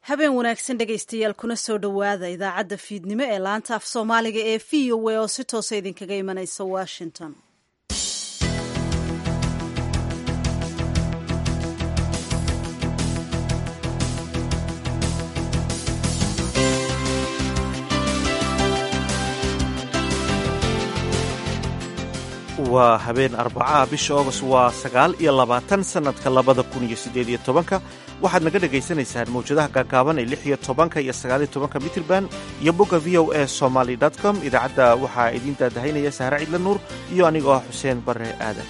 habeen wanaagsan dhegaystayaal kuna soo dhowaada idaacadda fiidnimo ee laanta af soomaaliga ee v o a oo si toosa idinkaga imanaysa washington. waa habeen arbacaha bisha august waa 29 sannadka 2018 waxaad naga dhagaysanaysaan mawjadaha gaagaaban ee 16 iyo 19 mitirban iyo bogga v o a somaly com. idaacadda waxaa idiin daadahaynaya sahre cidla nuur iyo anigoo ah xuseen barre aadan.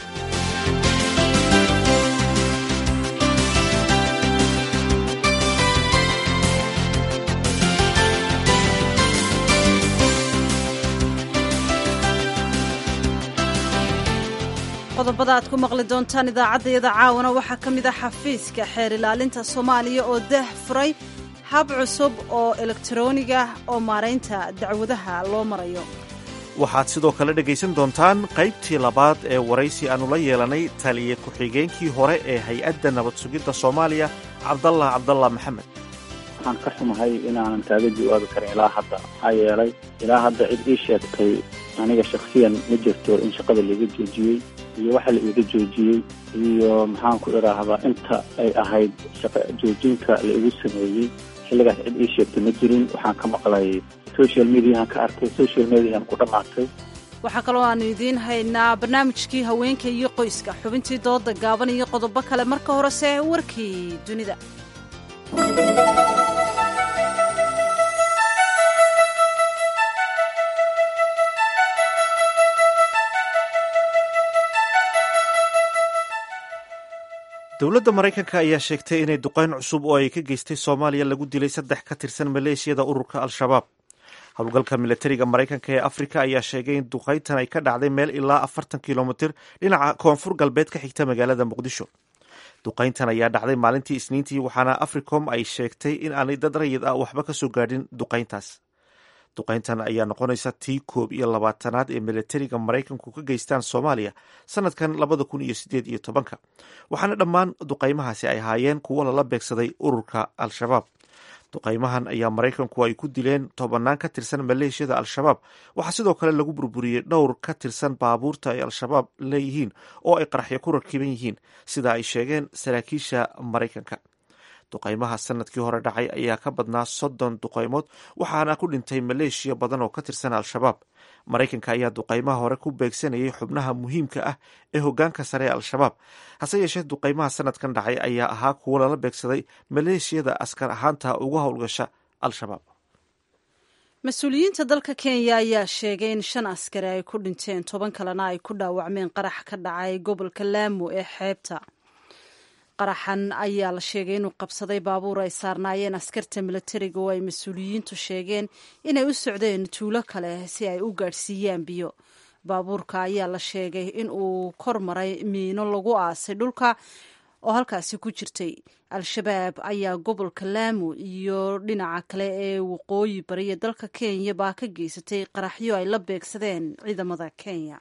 qodobada aad ku maqli doontaan idaacaddayada caawana waxaa ka mid ah xafiiska xeer ilaalinta soomaaliya oo daah furay hab cusub oo elektaroonig ah oo maaraynta dacwadaha loo marayo. waxaad sidoo kale dhegaysan doontaan qaybtii labaad ee waraysi aannu la yeelanay taliye ku-xigeenkii hore ee hay-adda nabad sugidda soomaaliya cabdalla maxamed. waxaan ka xumahay inaanan kaaga jawaabi karin ilaa hadda maxaa yeelay ilaa hadda cid ii sheegtay aniga shakhsiyan ma jirto in shaqada laiga joojiyey iyo waxa la iga joojiyey iyo maxaan ku idhaahdaa inta ay ahayd shaqa joojinka la igu sameeyey xilligaas cid ii sheegtay ma jirin. waxaan ka maqlay social mediahan ka arkay social mediahan ku dhammaatay. waxaa kaloo aanu idiin haynaa barnaamijkii haweenka iyo qoyska, xubintii dooda gaaban iyo qodobo kale. marka horese warkii dunida. dowladda maraykanka ayaa sheegtay inay duqayn cusub oo ay ka geystay soomaaliya lagu dilay 3 ka tirsan maleeshiyada ururka al-shabaab. howlgalka milatariga maraykanka ee afrika ayaa sheegay in duqayntan ay ka dhacday meel ilaa 40 kilomitir dhinaca koonfur galbeed ka xigta magaalada muqdisho. duqayntan ayaa dhacday maalintii isniintii waxaana africom ay sheegtay in aanay dad rayid ah waxba ka soo gaadhin duqayntaas. duqayntan ayaa noqonaysa tii 21aad ee milatariga maraykanku ka geystaan soomaaliya sanadkan 2018 waxaana dhammaan duqaymahaasi ay ahaayeen kuwo lala beegsaday ururka al-shabaab. duqaymahan ayaa maraykanku ay ku dileen 10 ka tirsan maleeshiyada al-shabaab. waxaa sidoo kale lagu burburiyey dhowr ka tirsan baabuurta ay al-shabaab leeyihiin oo ay qaraxyo ku rakiban yihiin sida ay sheegeen saraakiisha maraykanka. duqaymaha sanadkii hore dhacay ayaa ka badnaa 30 duqaymood waxaana ku dhintay maleeshiya badan oo ka tirsan al-shabaab. maraykanka ayaa duqaymaha hore ku beegsanayay xubnaha muhiimka ah ee hoggaanka sare ee al-shabaab. hase yeeshee duqaymaha sanadkan dhacay ayaa ahaa kuwo lala beegsaday maleeshiyada askar ahaanta ugu howlgasha al-shabaab. mas-uuliyiinta dalka kenya ayaa sheegay in 5 askari ay ku dhinteen 10 kalena ay ku dhaawacmeen qarax ka dhacay gobolka lamu ee xeebta. qaraxan ayaa la sheegay inuu qabsaday baabuur ay saarnaayeen askarta milatariga oo ay mas-uuliyiintu sheegeen inay u socdeen tuulo kale si ay u gaadhsiiyaan biyo. baabuurka ayaa la sheegay in uu kor maray miino lagu aasay dhulka oo halkaasi ku jirtay. al-shabaab ayaa gobolka lamu iyo dhinaca kale ee waqooyi bariya dalka kenya baa ka geysatay qaraxyo ay la beegsadeen ciidamada kenya.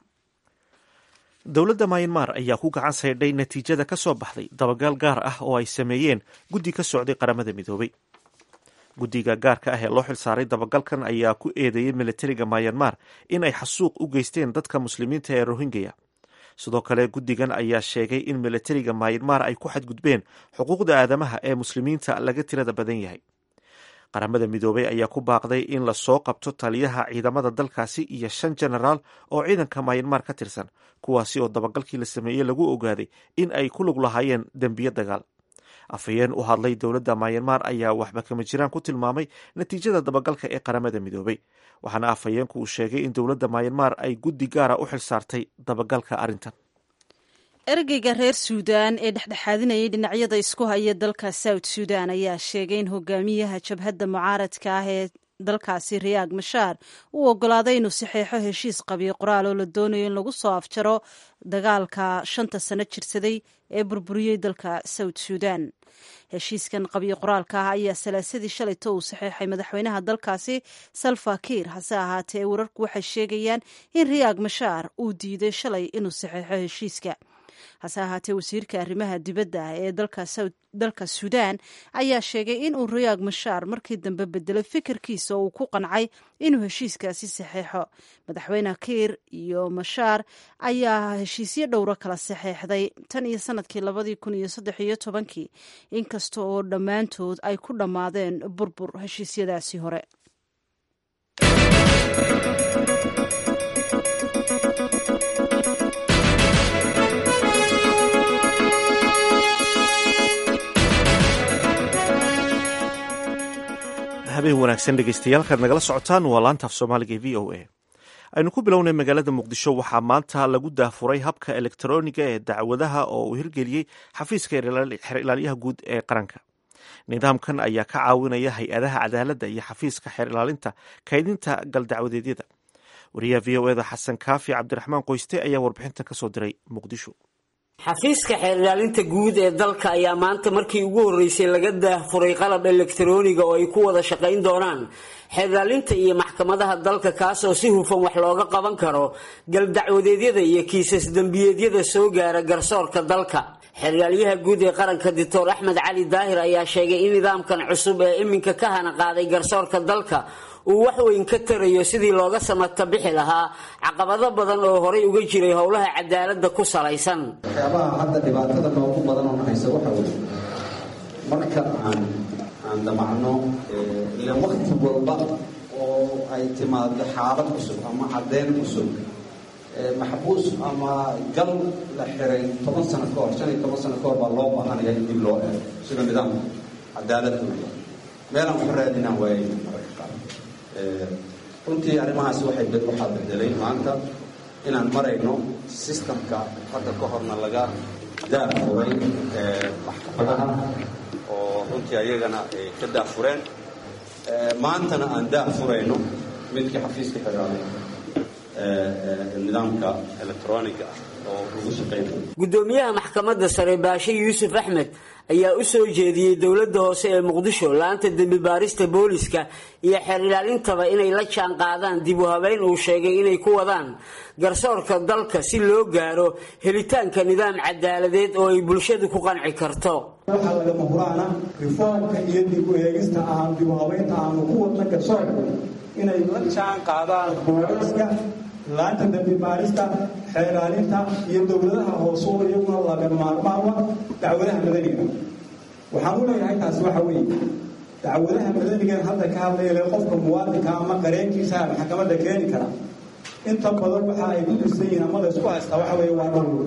dowladda mayanmar ayaa ku gacan saydhay natiijada ka soo baxday dabagal gaar ah oo ay sameeyeen guddi ka socday qaramada midoobay. guddiga gaarka ah ee loo xilsaaray dabagalkan ayaa ku eedeeyey milatariga mayanmar in ay xasuuq u geysteen dadka muslimiinta ee rohingya. sidoo kale guddigan ayaa sheegay in milatariga mayanmar ay ku xadgudbeen xuquuqda aadamaha ee muslimiinta laga tirada badan yahay. qaramada midoobay ayaa ku baaqday in lasoo qabto taliyaha ciidamada dalkaasi iyo 5 jenaraal oo ciidanka mayanmar ka tirsan kuwaasi oo dabagalkii la sameeyey lagu ogaaday in ay ku lug lahaayeen dembiyo dagaal. afhayeen u hadlay dowladda mayanmar ayaa waxba kama jiraan ku tilmaamay natiijada dabagalka ee qaramada midoobay. waxaana afhayeenku uu sheegay in dowladda mayanmar ay guddi gaara u xilsaartay dabagalka arrintan. ergeyga reer suudaan ee dhexdhexaadinayay dhinacyada isku haya dalka south sudan ayaa sheegay in hogaamiyaha jabhadda mucaaradka ah ee dalkaasi riyaag mashaar uu ogolaaday inuu saxeexo heshiis qabiyo qoraal oo la doonayo in lagu soo afjaro dagaalka 5 sano jirsaday ee burburiyey dalka south sudan. heshiiskan qabiyo qoraalka ah ayaa salaasadii shalayto uu saxeexay madaxweynaha dalkaasi salva kiir. hase ahaatee wararku waxay sheegayaan in riyaag mashaar uu diiday shalay inuu saxeexo heshiiska. hase ahaatee wasiirka arrimaha dibadda ee dalka suudaan ayaa sheegay in uu riyaaq mashaar markii dambe bedelay fikirkiisa oo uu ku qancay inuu heshiiskaasi saxeexo. madaxweyne kiir iyo mashaar ayaa heshiisyo dhowro kala saxeexday tan iyo sanadkii 2013 inkasta oo dhammaantood ay ku dhammaadeen burbur heshiisyadaasi hore. habeen wanaagsan dhegeystayaal kaad nagala socotaan waa laanta af soomaaliga ee v o a. aynu ku bilownay magaalada muqdisho waxaa maanta lagu daafuray habka elektroniga ee dacwadaha oo uu hirgeliyey xafiiska xeer ilaaliyaha guud ee qaranka. nidaamkan ayaa ka caawinaya hay-adaha cadaaladda iyo xafiiska xeer ilaalinta kaydinta galdacwadeedyada. wariyaha v o eda xasan kaafi cabdiraxmaan qoyste ayaa warbixintan ka soo diray muqdisho. xafiiska xeer ilaalinta guud ee dalka ayaa maanta markii ugu horreysay laga daahfuray qalab elektarooniga oo ay ku wada shaqayn doonaan xeer ilaalinta iyo maxkamadaha dalka, kaas oo si hufan wax looga qaban karo galdacwadeedyada iyo kiisas dembiyeedyada soo gaara garsoorka dalka. xeer ilaalyaha guud ee qaranka doctor axmed cali daahir ayaa sheegay in nidaamkan cusub ee iminka ka hana qaaday garsoorka dalka uu wax weyn ka tarayo sidii looga samata bixi lahaa caqabado badan oo horey uga jiray howlaha cadaaladda ku salaysan. waxyaabaha hadda dhibaatada noogu badan oo haysa waxa weeye marka aan damacno ila waqti walba oo ay timaado xaalad cusub ama caddeyn cusub, maxbuus ama gal la xiray 10 sano ka hor 15 sano ka hor baa loo baahanaya in dib loo eego sida nidaamka cadaaladda meelaan ku raadinaan waayay mararka qaar. runtii arrimahaas waxaa bedelay maanta inaan marayno sistamka hadda ka horna laga daafuray maxkamadaha oo runtii ayagana ay ka daafureen, maantana aan daafurayno midkii xafiiska xeeraalinta nidaamka elektroniga oo ugu shaqeynaya. gudoomiyaha maxkamadda sare baashe yuusuf axmed ayaa u soo jeediyey dowladda hoose ee muqdisho, laanta dembi baarista booliska iyo xeer ilaalintaba inay la jaan qaadaan dib u habeyn uu sheegay inay ku wadaan garsoorka dalka si loo gaaro helitaanka nidaam cadaaladeed oo ay bulshadu ku qanci karto. waxaa lagama huraana reformka iyo dib u eegista dib u habeynta aanu ku wadna garsoorka inay la jaan qaadaan booliska, laanta dembi baarista, xeer ilaalinta iyo dowladaha hoose oo iyaguna laga maarmaanwa dacwadaha madaniga. waxaan u leeyahay taasi waxa weeye dacwadaha madanigan hadda ka hadlayla qofka muwaadinka ama qareenkiisa maxkamadda keeni kara inta badan waxa ay ku dhisan yihiin ama la isku haystaa waxa weeye waa dhul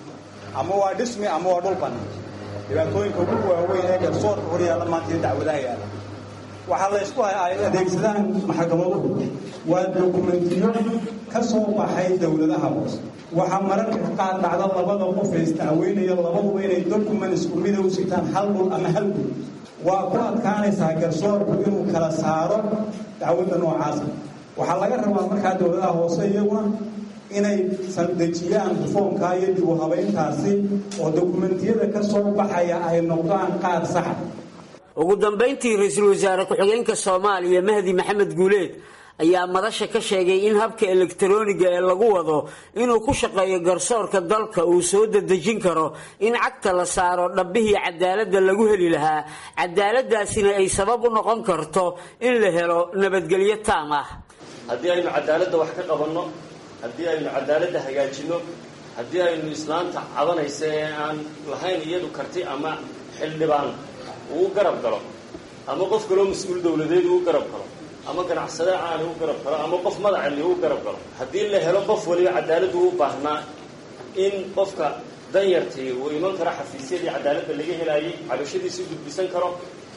ama waa dhismi ama waa dhul bannaan. dhibaatooyinka ugu waaweyn ee garsoorka horyaalla maanta dacwadaha yaala waxaa la isku ay adeegsadaan maxkamaduhu waa dokumentiyo ka soo baxay dowladaha hoose. waxaa mararka qaar dhacda labada qof ee isdacweynaya labaduba inay document isku mid u sitaan hal dhul ama hal guri. waa ku adkaanaysaa garsoorku inuu kala saaro dacwadda noocaasa. waxaa laga rabaa markaa dowladaha hoose iyaguna inay saldejiyaan reformka iyo dib u habeyntaasi oo dokumentiyada ka soo baxaya ay noqdaan qaar saxa. ugu dambeyntii ra-iisul wasaare ku-xigeenka Soomaaliya Mahdi Maxamed Guuleed ayaa madasha ka sheegay in habka elektarooniga ee lagu wado inuu ku shaqeeyo garsoorka dalka uu soo dadejin karo in cagta la saaro dhabbihii cadaaladda lagu heli lahaa, cadaaladaasina ay sabab u noqon karto in la helo nabadgelyo taam ah. haddii aynu cadaaladda wax ka qabanno, haddii aynu cadaaladda hagaajinno, haddii aynu islaanta cabanaysa ee aan lahayn iyadu karti ama xildhibaan uu garab galo, ama qof kaloo mas-uul dowladeed uu garab galo, ama ganacsade caani uu garab galo, ama qof madacali uu garab galo, haddii la helo qof waliba cadaaladdu u baahnaa in qofka danyartii uu iman karo xafiisyadii cadaaladda laga helaayay, cabashadiisi u gudbisan karo,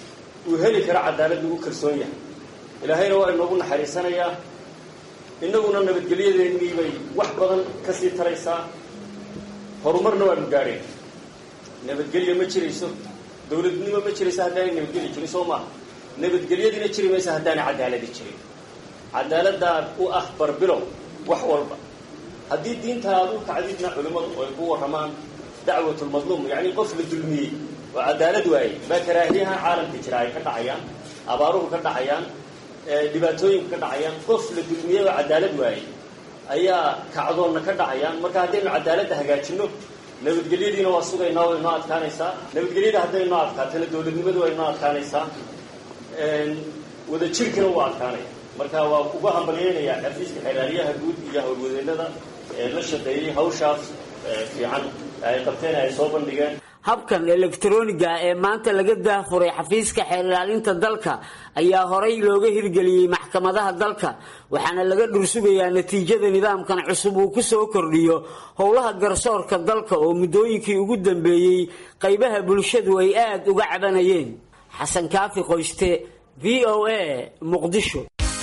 uu heli karo cadaaladda u kalsoon yahay. ilaahayna waa inoogu naxariisanayaa, innaguna nabadgelyadeennii bay wax badan ka sii taraysaa, horumarna waanu gaadheen. nabadgelyo ma jirayso, dowladnimo ma jiraysa haddaanay nabadgeli jirin, soo maaha. nabadgelyadiina jiri maysa haddaanay cadaaladi jirin. cadaaladdaa u ah barbilow wax walba. haddii diinta aad u kacdidna culimmadu ay ku warramaan dacwatulmadluum, yacni qof la dulmiyey oo cadaalad waayey baa karaahiyaha caalamka jira ay ka dhacayaan, abaaruhu ka dhacayaan, dhibaatooyinka ka dhacayaan. qof la dulmiyey oo cadaalad waayey ayaa kacdoonna ka dhacayaan. marka haddaynu cadaaladda hagaajinno nabadgelyadiina waa sugaynaa way noo adkaanaysaa. Nabadgelyada hadday noo adkaatana dowladnimadu way noo adkaanaysaa. Wadajirkina waa adkaanaya. Marka waa uga hambalyaynayaa xafiiska xeelaliyaha guud iyo howlwadeennada la shaqeeyey hawshaas fiican ay qabteen ay soo bandhigeen. habkan elektarooniga ee maanta laga daafuray xafiiska xeer ilaalinta dalka ayaa horay looga hirgeliyey maxkamadaha dalka waxaana laga dhursugayaa natiijada nidaamkan cusub uu ku soo kordhiyo howlaha garsoorka dalka oo muddooyinkii ugu dambeeyey qaybaha bulshadu ay aad uga cabanayeen. xasan kaafi qoyste, VOA, Muqdisho.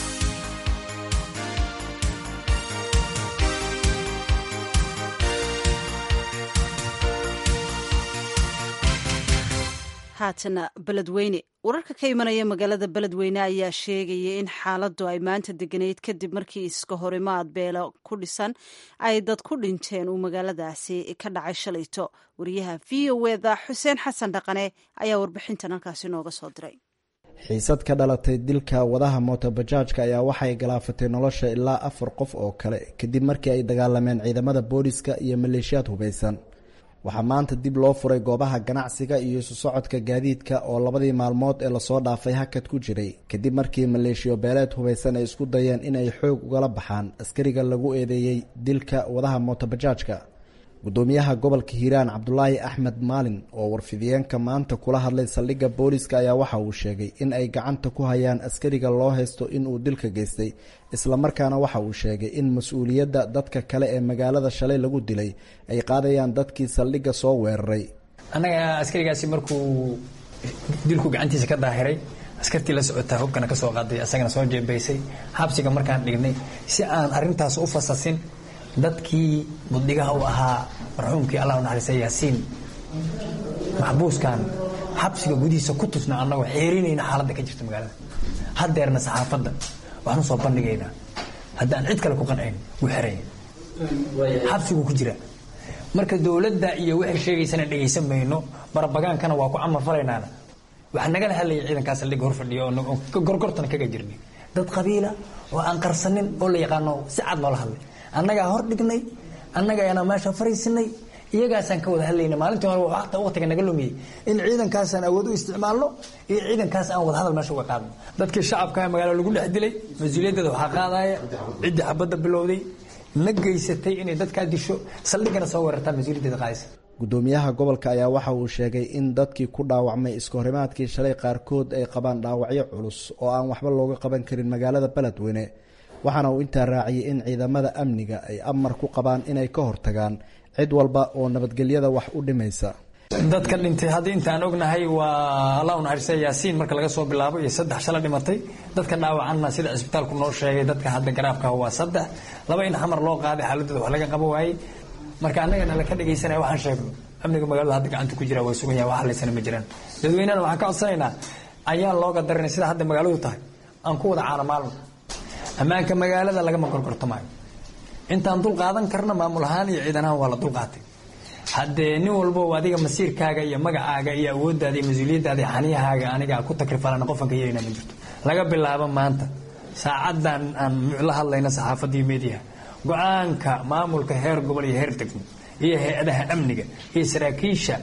haatana beledweyne wararka ka imanaya magaalada beledweyne ayaa sheegaya in xaaladu ay maanta deganayd kadib markii iska horimaad beelo ku dhisan ay dad ku dhinteen uu magaaladaasi ka dhacay shalayto. wariyaha VOA-da xuseen xasan dhaqane ayaa warbixintan halkaasi nooga soo diray. xiisad ka dhalatay dilka wadaha mootobajaajka ayaa waxay galaafatay nolosha ilaa 4 qof oo kale kadib markii ay dagaalameen ciidamada booliska iyo maleeshiyaad hubeysan. waxaa maanta dib loo furay goobaha ganacsiga iyo isu socodka gaadiidka oo 2 maalmood ee lasoo dhaafay hakad ku jiray kadib markii maleeshiyo beeleed hubeysan ay isku dayeen inay xoog ugala baxaan askariga lagu eedeeyey dilka wadaha mootobajaajka. gudoomiyaha gobolka hiiraan cabdulaahi axmed maalin oo warfidiyeenka maanta kula hadlay saldhigga booliska ayaa waxa uu sheegay in ay gacanta ku hayaan askariga loo haysto inuu dilka geystay islamarkaana waxa uu sheegay in mas-uuliyadda dadka kale ee magaalada shalay lagu dilay ay qaadayaan dadkii saldhigga soo weeraray. annaga askarigaasi markuu dilku gacantiisa ka daahiray askartii la socotaa hubkana ka soo qaaday asagana soo jeebaysay xabsiga markaan dhignay si aan arrintaas u fasasin dadkii muddigaha u ahaa marxuumkii Allah u naxariistay Yaasiin maxbuuskan xabsiga gudihiisa ku tusna annagoo xeerinayna xaaladda ka jirta magaalada haddeerna saxaafadda waxaanu soo bandhigaynaa haddaan cid kale ku qancin wuu xeray xabsigu ku jira marka dowladda iyo wixii sheegaysana dhageysan mayno barbagaankana waa ku camal falaynaana waxa nagala hadlayay ciidankaas la hor fadhiyo oo gorgortan kaga jirnay dad qabiila oo aan qarsanin oo la yaqaano si cad loo hadlay annaga hor dhignay annaga ayana meesha fariisinay iyagaasaan ka wada hadlaynay maalintii hore waqtiga naga lumiyay in ciidankaasaan awood u isticmaalno iyo ciidankaas aan wada hadal meesha uga qaadno dadkii shacabka ee magaalada lagu dhex dilay mas-uuliyaddeeda waxaa qaadaya cidda xabadda bilowday na geysatay inay dadkaa disho saldhigana soo weerartaa mas-uuliyaddeeda qaadaysa. gudoomiyaha gobolka ayaa waxa uu sheegay in dadkii ku dhaawacmay iska horimaadkii shalay qaarkood ay qabaan dhaawacyo culus oo aan waxba looga qaban karin magaalada beledweyne waxaana uu intaa raaciyay in ciidamada amniga ay amar ku qabaan inay ka hortagaan cid walba oo nabadgelyada wax u dhimaysa. dadka dhintay hadda intaan ognahay waa Allah u naxariistay Yaasiin marka laga soo bilaabo iyo 3 shalay dhimatay dadka dhaawacanna sida isbitaalku noo sheegay dadka hadda garaabka waa 3 2 in xamar loo qaaday xaaladooda wax laga qabo waayay marka annagana la ka dhageysanay waxaan sheegno amniga magaalada hadda gacanta ku jira way sugan yahay wax leysana ma jiraan dadweynaha waxaan ka codsanaynaa ayaan looga darinay sida hadda magaaladu tahay aan ku wada caanamaalno ammaanka magaalada lagama gorgortamaayo intaan dul qaadan karna maamul ahaan iyo ciidanahan waa la dul qaatay haddee nin walbo adiga masiirkaaga iyo magacaaga iyo awooddaada iyo mas-uuliyaddaada iyo xaniyahaaga aniga ku takrifalana qofan ka yeelina ma jirto laga bilaabo maanta saacaddan aan la hadlayna saxaafadda iyo meediyaha go-aanka maamulka heer gobol iyo heer degmo iyo hay-adaha amniga iyo saraakiisha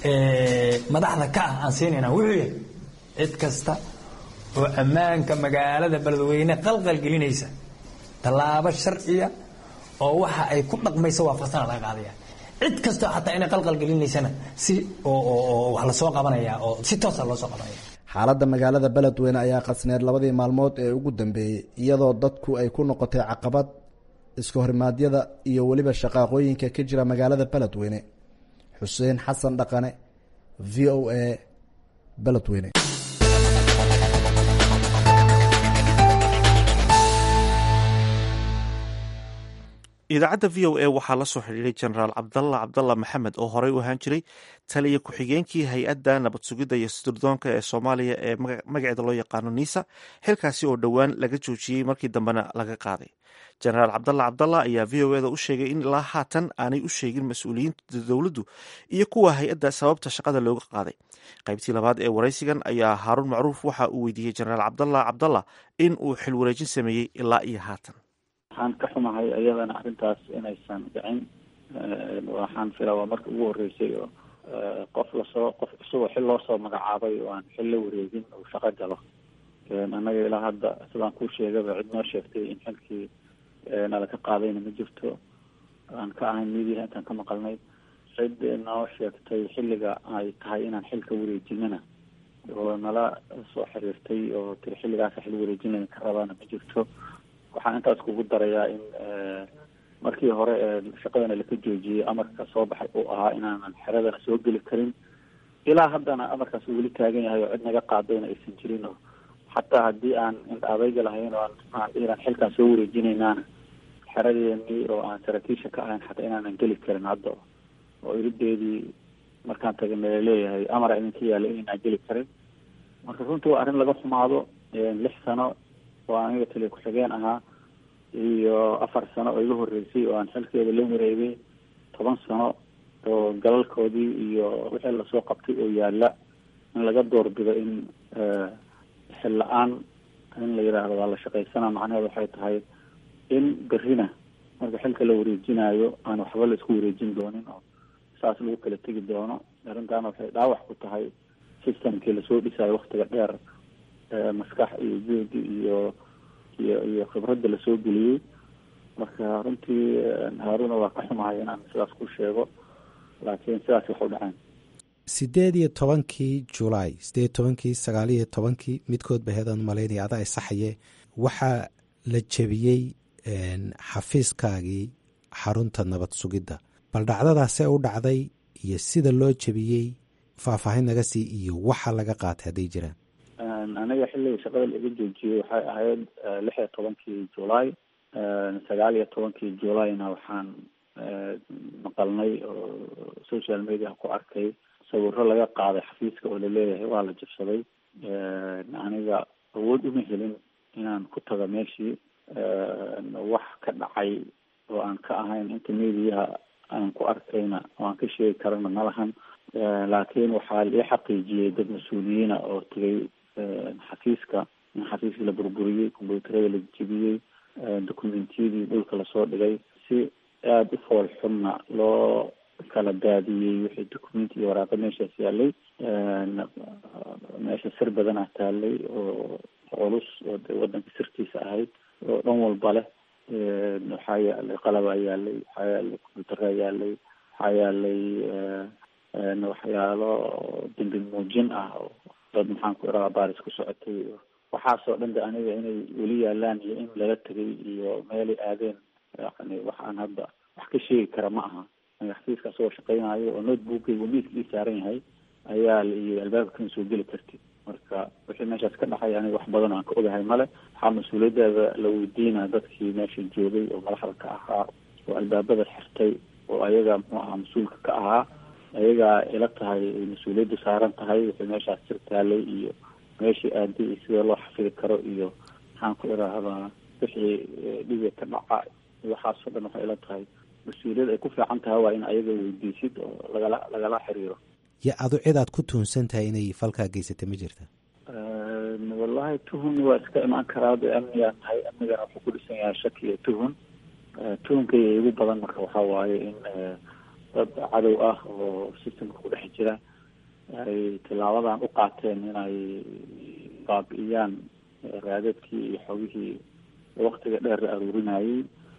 madaxda ka ah aan siinayna wuxuu yahay cid kasta oo ammaanka magaalada beledweyne qalqal gelinaysa tallaabo sharciya oo waxa ay ku dhaqmayso waafaqsan laga qaadaya cid kasta xataa inay qalqal gelinaysana si oo wax la soo qabanaya oo si toos ah loo soo qabanaya. xaaladda magaalada beledweyne ayaa qasneed 2 maalmood ee ugu dambeeyay iyadoo dadku ay ku noqotay caqabad iska horimaadyada iyo waliba shaqaaqooyinka ka jira magaalada beledweyne. xuseen xasan dhaqane, VOA, beledweyne. idaacadda v o a waxaa la soo xidhiiray jenaraal cabdalla maxamed oo horey u ahaan jiray taliya ku-xigeenkii hay-adda nabad sugidda iyo sirdoonka ee soomaaliya ee magaceeda loo yaqaano niisa xilkaasi oo dhowaan laga joojiyey markii dambena laga qaaday. jenaraal cabdalla ayaa v o eda u sheegay in ilaa haatan aanay u sheegin mas-uuliyiinta dowladdu iyo kuwa hay-adda sababta shaqada looga qaaday. qaybtii labaad ee waraysigan ayaa haaruun macruuf waxa uu weydiiyey jenaraal cabdalla in uu xil wareejin sameeyey ilaa iyo haatan. waxaan ka xumahay iyadana arrintaas inaysan dhicin waxaan filaa waa marka ugu horreysay oo qof isagoo xil loo soo magacaabay oo aan xil la wareegin uu shaqo galo. annaga ilaa hadda sidaan kuu sheegaba cid noo sheegtay in xilkii nala ka qaadayna ma jirto, aan ka ahayn midiyaha intaan ka maqalnay. cid noo sheegtay xilliga ay tahay inaan xilka wareejinana oo nala soo xiriirtay oo tiri xilligaasa xil wareejinaya ka rabaana ma jirto. waxaan intaas kugu darayaa in markii hore shaqadana laka joojiyey amarka soo baxay uu ahaa inaanan xeradana soo geli karin. ilaa haddana amarkaas uu weli taagan yahay oo cid naga qaadayna aysan jirin, oo xataa haddii aan adayga lahayn oo aan xilkaan soo wareejinaynaana xeradeenii oo aan saraakiisha ka ahayn xataa inaanan geli karin hadda, oo irideedii markaan tagana laleeyahay amara idinka yaalla inaynaan geli karin. marka runtii waa arrin laga xumaado. 6 sano oo aniga taliya ku-xigeen ahaa iyo 4 sano oo iga horreysay oo aan xilkeeda la wareegay, 10 sano oo galalkoodii iyo wixii lasoo qabtay oo yaalla in laga doorbido in xil la-aan in la yidhaahdo waa la shaqaysana. macnaheedu waxay tahay in berrina marka xilka la wareejinayo aan waxba la isku wareejin doonin oo saas lagu kala tegi doono. arrintaana waxay dhaawac ku tahay systemkii lasoo dhisayo waktiga dheer, maskax iyo juhdi iyo khibradda lasoo geliyey. marka runtii haaruna waa ka xumahay inaan sidaas ku sheego, laakiin sidaas wax u dhaceen. 18 July 19 midkood ba heedaan malaynaya adaa isaxaye waxaa la jebiyey xafiiskaagii xarunta nabad sugidda. bal dhacdadaasee u dhacday iyo sida loo jebiyey faahfaahin naga sii iyo waxa laga qaatay hadday jiraan. aniga xilliga shaqada laga joojiyey waxay ahayd 16 July. 19 Julayna waxaan maqalnay oo social media ku arkay sawiro laga qaaday xafiiska oo laleeyahay waa la jabsaday. aniga awood uma helin inaan ku tago meeshii. wax ka dhacay oo aan ka ahayn inta mediyaha aan ku arkayna oo aan ka sheegi karana malahan. laakiin waxaa ii xaqiijiyey dad mas-uuliyiina oo tagay xafiiska in xafiiskii la burburiyey, kombyuutarada la jebiyey, dokumentiyadii dhulka lasoo dhigay, si aada u fool xunna loo kala daadiyey wixii documenti iyo waraaqa meeshaas yaallay. meesha sir badan ah taallay oo culus oo de wadanka sirtiisa ahayd oo dhan walba leh. waxaa yaalay qalabaa yaallay, waxaa yaalay kombyuutaraa yaallay, waxaa yaallay waxyaalo dambi muujin ah oo dad maxaan ku iraa baaris ku socotay. waxaasoo dhan de aniga inay weli yaalaan iyo in lala tegay iyo meelay aadeen yani waxaan hadda wax ka sheegi kara ma aha. xafiiska asagoo shaqeynayo oo notebookaygu miiska ii saaran yahay ayaa iyo albaabka kan soo geli kartid. marka wixii meeshaas ka dhacay aniga wax badan aan ka ogahay male. waxaa mas-uuliyaddeeda la weydiinaa dadkii meesha joogay oo madaxda ka ahaa oo albaabada xirtay oo ayaga muxuu ahaa mas-uulka ka ahaa. ayagaa ila tahay mas-uuliyaddu saaran tahay wixii meeshaas sir taalay iyo meeshii aaday iyo sida loo xafidi karo iyo maxaan ku iraahdaa wixii dhiga ka dhaca waxaasoo dhan waxay ila tahay mas-uuliyad ay ku fiican tahay waa in ayaga weydiisid oo lagala xiriiro. yo adu cid aad ku tuhunsan tahay inay falkaa geysatay ma jirta? wallahi tuhun waa iska imaan karaa. de amnigaan tahay, amnigana wuxuu ku dhisan yahay shaki iyo tuhun. tuhunkayga igu badan marka waxaa waaye in dad cadow ah oo systemka ku dhex jira ay tilaabadan u qaateen inay baabi'iyaan raadadkii iyo xogihii waktiga dheer la aruurinayay.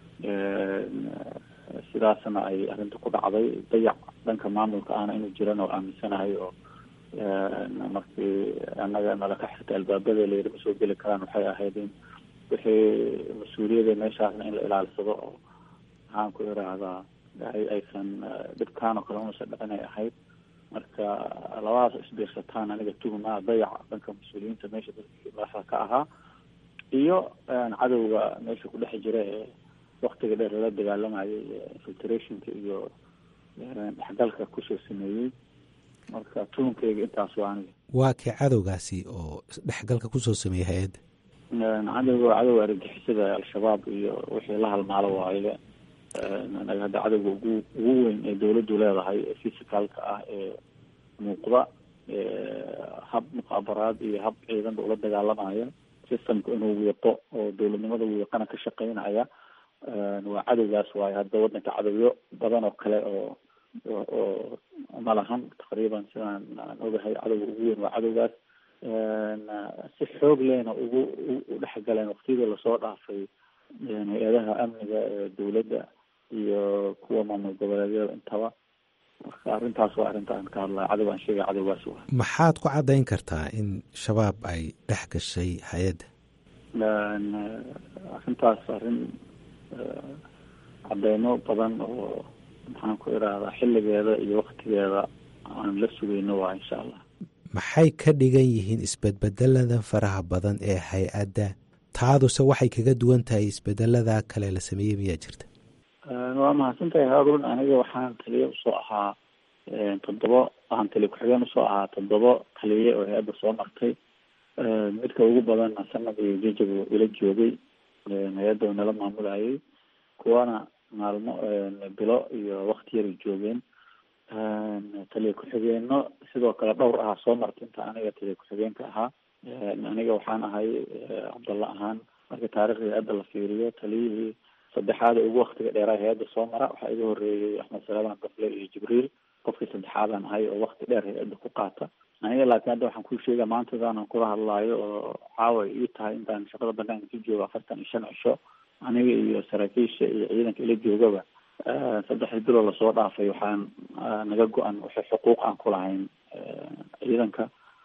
sidaasna ay arrinta ku dhacday. dayac dhanka maamulka ahna inuu jiran oo aaminsanahay oo markii annaga nala ka xirtay albaabada layidhi ma soo geli karaan waxay ahayd in wixii mas-uuliyada meeshaasna in la ilaalsado oo maxaan ku iraahdaa aysan dhibkaan oo kale unasa dhicin ay ahayd. marka labadaas isbiirsataan aniga tuhuma dayaca dhanka mas-uuliyiinta meesha dadkii madaxda ka ahaa iyo cadowga meesha ku dhex jira ee waktiga dheer lala dagaalamayay infiltrationka iyo dhexgalka kusoo sameeyey. marka tuhunkayga intaas waa aniga. waa kee cadowgaasi oo dhexgalka kusoo sameeyey hay-adda? cadowga argagixisada al-shabaab iyo wixii la halmaalo waaye. anaga hadda cadowga ugu weyn ee dawladdu leedahay ee physicalka ah ee muuqda hab muqaabaraad iyo hab ciidanba ula dagaalamaya systemka inuu wiiqo oo dawladnimada wiiqana ka shaqeynaya waa cadowgaas waayo. hadda waddanka cadowyo badan oo kale oo ma lahan taqriiban sidaan aan ogahay cadowga ugu weyn waa cadowgaas. si xoog lehna ugu dhexgaleen waqtiyadii lasoo dhaafay hay-adaha amniga ee dawladda iyo kuwa maamul goboleedyada intaba. marka arrintaas waa arrinta aan ka hadlaya, cadow aan sheegay cadowgaas waa. maxaad ku caddayn kartaa in shabaab ay dhex gashay hay-adda? arrintaas arrin cadeymo badan oo maxaan ku irahdaa xilligeeda iyo waktigeeda aan la sugayno waa insha allah. maxay ka dhigan yihiin isbedbedelada faraha badan ee hay-adda? taaduse waxay kaga duwan tahay isbedelada kale la sameeyey miyaa jirta? waa mahadsantahay haarun. aniga waxaan taliye usoo ahaa waxaan taliye ku-xigeen usoo ahaa 7 taliye oo hay-adda soo martay. midka ugu badanna sanad iyo jajab ila joogay hay-adda nala maamulayay, kuwana maalmo bilo iyo wakti yar joogeen. taliye ku-xigeeno sidoo kale dhowr ahaa soo martay inta aniga taliye ku-xigeenka ahaa. aniga waxaan ahay cabdalla ahaan marka taariikhda hay-adda la fiiriyo taliyihii 3aad ugu waktiga dheeraa hay-adda soo mara. waxaa iga horeeyey axmed salaam gafle iyo jibriil. qofkii 3aadaan ahay oo wakti dheer hay-adda ku qaata. aniga laakiin hadda waxaan kuu sheega maantadaanan kula hadlaayo oo caawa ii tahay intaan shaqada banaanka ka joogo 45 cisho. aniga iyo saraakiisha iyo ciidanka ila joogaba 3 bilood lasoo dhaafay waxaan naga go-an waxay xuquuq aan ku lahayn ciidanka,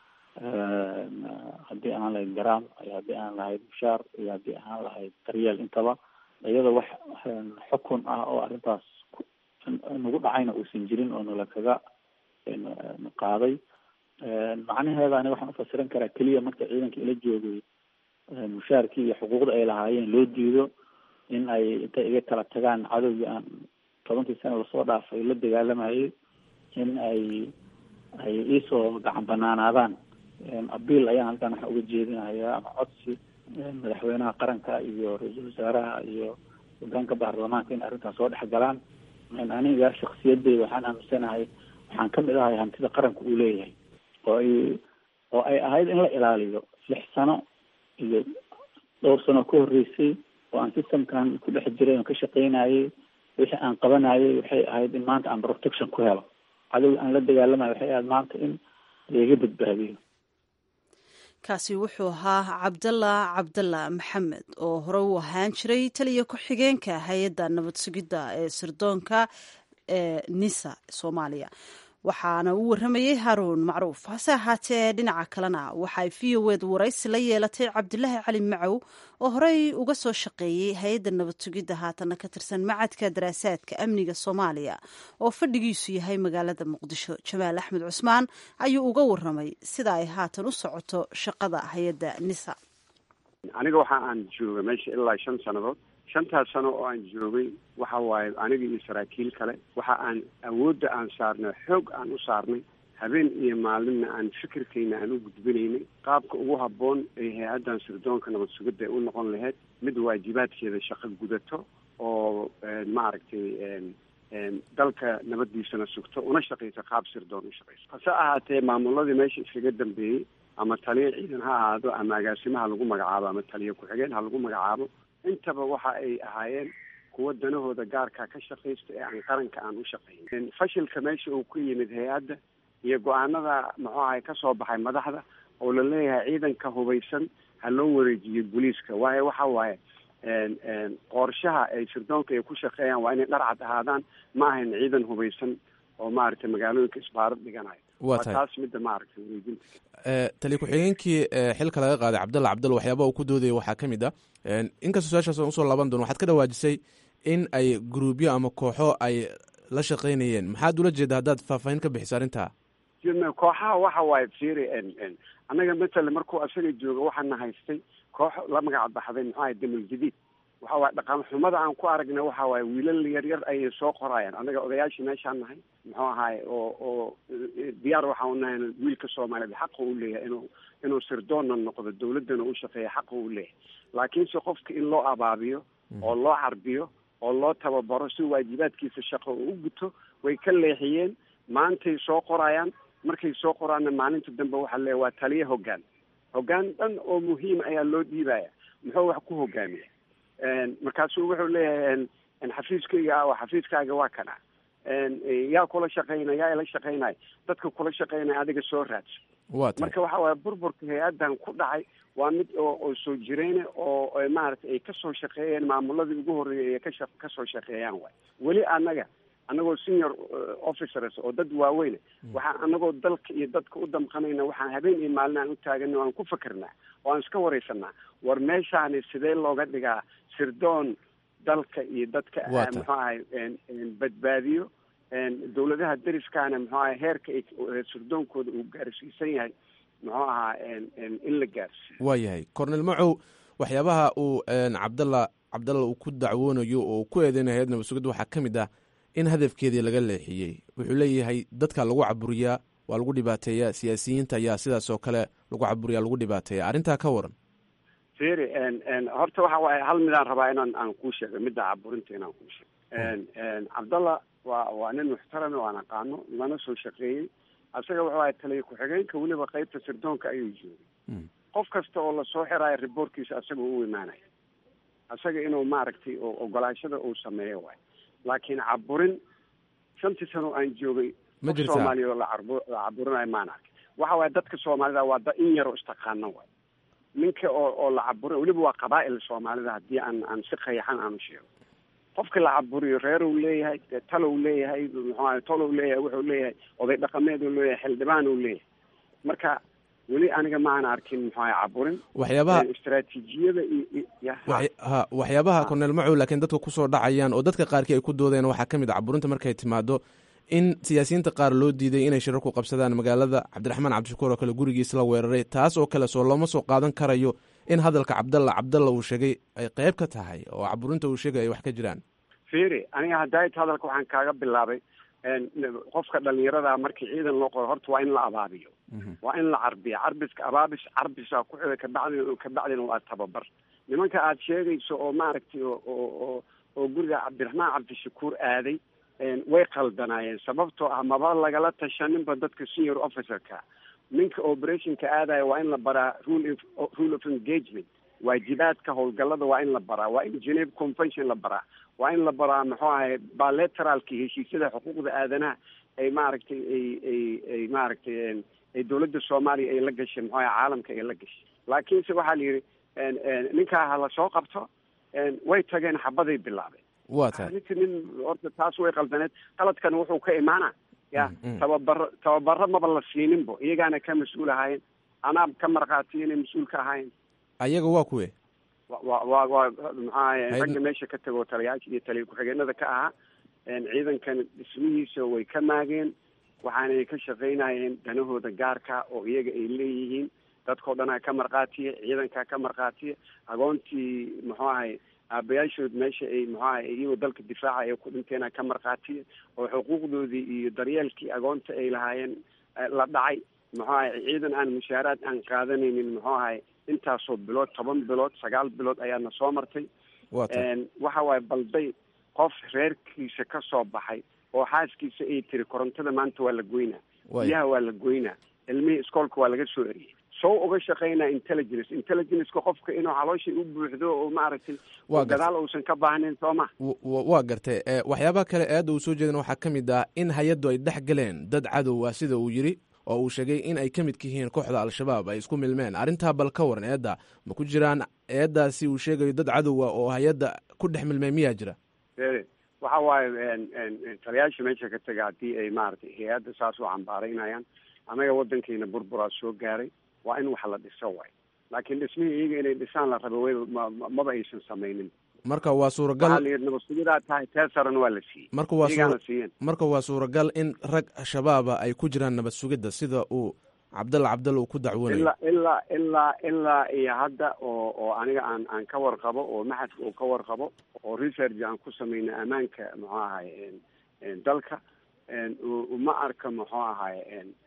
haddii aan lahayd garaam iyo haddii aan lahayd mushaar iyo haddii aan lahayd daryeel intaba. iyada wax xukun ah oo arrintaas nagu dhacayna uusan jirin oo nala kaga qaaday. macnaheeda aniga waxaan ufasiran karaa keliya marka ciidanka ila joogay mushaarkii iyo xuquuqda ay lahaayeen loo diido in ay intay iga kala tagaan cadowgii aan 10 sano lasoo dhaafay la dagaalamayay in ay iisoo gacan banaanaadaan. abiil ayaan halkaan waxaa uga jeedinayaa ama codsi madaxweynaha qaranka iyo ra-iisul wasaaraha iyo hogaanka baarlamaanka in arrintaas soo dhex galaan. aniga shaksiyadeyda waxaan aaminsanahay waxaan kamid ahay hantida qaranka uu leeyahay oo ay ahayd in la ilaaliyo 6 sano iyo dhowr sano ka horeysay oo aan systemkan ku dhex jiray oo ka shaqeynayay. wixii aan qabanayay waxay ahayd in maanta aan protection ku helo. cadow aan la dagaalamayo waxay ahayd maanta in laga badbaadiyo. kaasi wuxuu ahaa cabdalla maxamed oo hore u ahaan jiray taliya ku-xigeenka hay-adda nabad sugidda ee sirdoonka ee nisa soomaaliya. waxaana uu waramayey haruun macruuf. hase ahaatee dhinaca kalena waxay v o ed waraysi la yeelatay cabdilaahi cali macow oo horey uga soo shaqeeyey hay-adda nabad sugidda haatanna ka tirsan macadka daraasaadka amniga soomaaliya oo fadhigiisu yahay magaalada muqdisho. jamaal axmed cusmaan ayuu uga waramay sida ay haatan u socoto shaqada hay-adda nisa. aniga waxa aan joogay meesha ilaa 5 sannadood. 5taas sano oo aan joogay waxa waaye aniga iyo saraakiil kale waxa aan awoodda aan saarnay xoog aan u saarnay habeen iyo maalinna aan fikirkayna aan u gudbinaynay qaabka ugu habboon ee hay-addan sirdoonka nabad sugidda ay u noqon lahayd mid waajibaadkeeda shaqo gudato oo maaragtay dalka nabaddiisana sugto una shaqaysa qaab sirdoon u shaqayso. hase ahaatee maamuladii meesha iskaga dambeeyey ama taliye ciidan ha ahaado ama agaasimaha lagu magacaabo ama taliye ku-xigeen ha lagu magacaabo intaba waxa ay ahaayeen kuwa danahooda gaarkaa ka shaqaysta ee aan qaranka aan u shaqayn. fashilka meesha uu ku yimid hay-adda iyo go-aanada muxuu ahay kasoo baxay madaxda oo la leeyahay ciidanka hubaysan ha loo wareejiyo booliiska. waayo waxa waaye qorshaha ay sirdoonka ay ku shaqeeyaan waa inay dharcad ahaadaan, ma ahayn ciidan hubaysan oo maaragtay magaalooyinka isbaarad dhiganayo. waa taas midda maaragtay wareejinta. taliye ku-xigeenkii xilka laga qaaday cabdalla waxyaaba uu ku doodayay waxaa ka mid ah inkastoo su-aashaas aan usoo laaban doono waxaad ka dhawaajisay in ay gruubyo ama kooxo ay la shaqaynayeen. maxaad ula jeeda haddaad faahfaahin ka bixiso arrintaa? kooxaha waxa waaye fiiri annaga matala markuu asaga jooga waxaana haystay koox la magac baxday muxuu ahay damal jadiid. waxa waaye dhaqan xumada aan ku aragnay waxa waaye wiilal yaryar ayay soo qorayaan. annaga odayaashii meeshaan nahay muxuu ahaay oo diyaar waxaan unahay wiilka soomaaliyeed xaqa u leeyahay inuu sirdoonna noqdo dawladdana u shaqeeya xaqa u leeyahay. laakiinse qofka in loo abaabiyo oo loo carbiyo oo loo tababaro si waajibaadkiisa shaqo uu u guto way ka leexiyeen. maantay soo qorayaan, markay soo qoraanna maalinta dambe waxaa leeyahay waa taliye hoggaan dhan oo muhiim ayaa loo dhiibaya. muxuu wax ku hogaamiya markaasuu wuxuu leeyahay xafiiskayga xafiiskaaga waa kana yaa kula shaqaynaya yaa ila shaqaynaya dadka kula shaqaynaya adiga soo raadso marka waxa waaye burburka hay-adan ku dhacay waa mid oo soo jireyne oo maaragtay ay kasoo shaqeeyeen maamuladii ugu horreeyay ay kasoo shaqeeyaan waay weli anagoo senior officers oo dad waaweyne waxaan anagoo dalka iyo dadka u damqanayna waxaan habeen iyo maalin aan u taagana o aan ku fikirnaa oo aan iska wareysanaa war meeshaani sidee looga dhigaa sirdoon dalka iyo dadka muxuu ahay badbaadiyo dawladaha dariskaana muxuu ahay heerka sirdoonkooda uu gaarsiisan yahay muxuu ahaa in la gaarsiiyo waa yahay cornel macow waxyaabaha uu cabdalla uu ku dacwoonayo oo ku eedeynayo hay-ad nabad sugidda waxaa ka mid ah in hadafkeedii laga leexiyey wuxuu leeyahay dadka lagu caburiyaa waa lagu dhibaateeyaa siyaasiyiinta ayaa sidaas oo kale lagu caburiyaa lagu dhibaateeya arrintaa ka waran firi horta waxa waaye hal midaan rabaa inaan aan kuu sheego midda caburinta inaan kuu sheego cabdalla waa nin muxtarame waan aqaano lana soo shaqeeyey asaga wuxuu ahay taliya ku-xigeenka weliba qeybta sirdoonka ayuu joogay qof kasta oo lasoo xiraayo riboortkiisa asaga u imaanaya asaga inuu maaragtay ogolaashada uu sameeyo waay laakiin caburin 5 sano aan joogay ma jirtaa Soomaaliya oo la caburinayo maan arkay waxa waaye dadka Soomaalida waa da in yar oo istaqaana waay ninka oo la caburin weliba waa qabaa'il Soomaalida haddii aan si qayaxan aan u sheego qofka la caburiyo reer uu leeyahay talo uu leeyahay muxuu talo uu leeyahay wuxuu leeyahay oday dhaqameed uu leeyahay xildhibaan uu leeyahay marka weli aniga ma aan arkin muxuu caburin waxyaabaha istaraatiijiyada waxyaabaha Cornel Macow laakiin dadka ku soo dhacayaan oo dadka qaarkii ay ku doodeen waxaa ka mid ah caburinta markay timaado in siyaasiyiinta qaar loo diiday inay shirar ku qabsadaan magaalada Cabdiraxmaan Cabdishakuur oo kale gurigiisa la weeraray taas oo kale soo looma soo qaadan karayo in hadalka Cabdalla uu sheegay ay qayb ka tahay oo caburinta uu sheegay ay wax ka jiraan fiiri aniga hadayt hadalka waxaan kaaga bilaabay qofka dhalinyarada markii ciidan loo qoro horta waa in la abaabiyo waa in la carbiyo carbisa ku xidha kabacdina waa tababar nimanka aad sheegayso oo maaragtay oo guriga Cabdiraxmaan Cabdishakuur aaday way qaldanaayeen sababtoo ah maba lagala tashaninba dadka senior officerka ninka operationka aadaya waa in la baraa rule of engagement waajibaadka howlgallada waa in la baraa waa in Geneva Convention la baraa waa in la baraa muxuu ahay bilateralki heshiisyada xuquuqda aadanaha ay maaragtay ay maaragtay ay dawladda Soomaaliya ay la gashay muxuu ahay caalamka ay la gashay laakiinse waxaa la yidhi ninkaa ha la soo qabto way tageen xabaday bilaabeen waa tahay ninka nin horta taas way qaldaneed qaladkan wuxuu ka imaana ya tababaro maba la siininbo iyagaana ka mas-uul ahaayeen anaa ka markhaatiya inay mas-uul ka ahaayeen ayaga waa kuwe waa maxaa ragga meesha ka tago taliyaasha iyo taliya ku-xigeenada ka ahaa ciidankan dhismihiisa way ka maageen waxaanay ka shaqaynayeen danahooda gaarka oo iyaga ay leeyihiin dadkao dhanaa ka markhaatiya ciidankaa ka markhaatiya agoontii muxuu ahay aabayaashood meesha ay muxuu ahay iyagoo dalka difaaca ay ku dhinteena ka markhaatiya oo xuquuqdoodii iyo daryeelkii agoonta ay lahaayeen la dhacay muxuu ahay ciidan aan mushaaraad aan qaadanaynin muxuu ahay intaasoo bilood 10 bilood 9 bilood ayaana soo martay waxa waaye balday qof reerkiisa ka soo baxay oo xaaskiisa ay tiri korontada maanta waa la goynaa biyaha waa la goynaa ilmihii iskoolka waa laga soo eriyey soo uga shaqaynaa intelligenceka qofka inuu caloosha u buuxdo oo maaragtay gadaal uusan ka baahnayn soo ma waa gartay waxyaabaha kale aada uu soo jeedin waxaa ka mid ah in hay-addu ay dhex galeen dad cadow ah sida uu yidhi oo uu sheegay in ay ka midka yihiin kooxda al-shabaab ay isku milmeen arrintaa bal ka waran eedda ma ku jiraan eeddaasi uu sheegayo dad cadow ah oo hay-adda ku dhex milmeen miyaa jira waxa waaye taliyaasha meesha ka taga haddii ay maaragtay hay-adda saas u cambaaraynayaan anaga waddankeena burburaa soo gaaray waa in wax la dhiso waay laakiin dhismihii iyaga inay dhisaan la rabo maba aysan samaynin marka waa suuragal nabadsugidaa tahay teesaran waa la siiyey marka waa suuragal in rag shabaaba ay ku jiraan nabad sugidda sida uu cabdalla uu ku dacwoonayo ilaa iyo hadda oo aniga aan ka warqabo oo maxadka uu ka warqabo oo research aan ku sameynay ammaanka muxuu ahay dalka ma arka muxuu ahay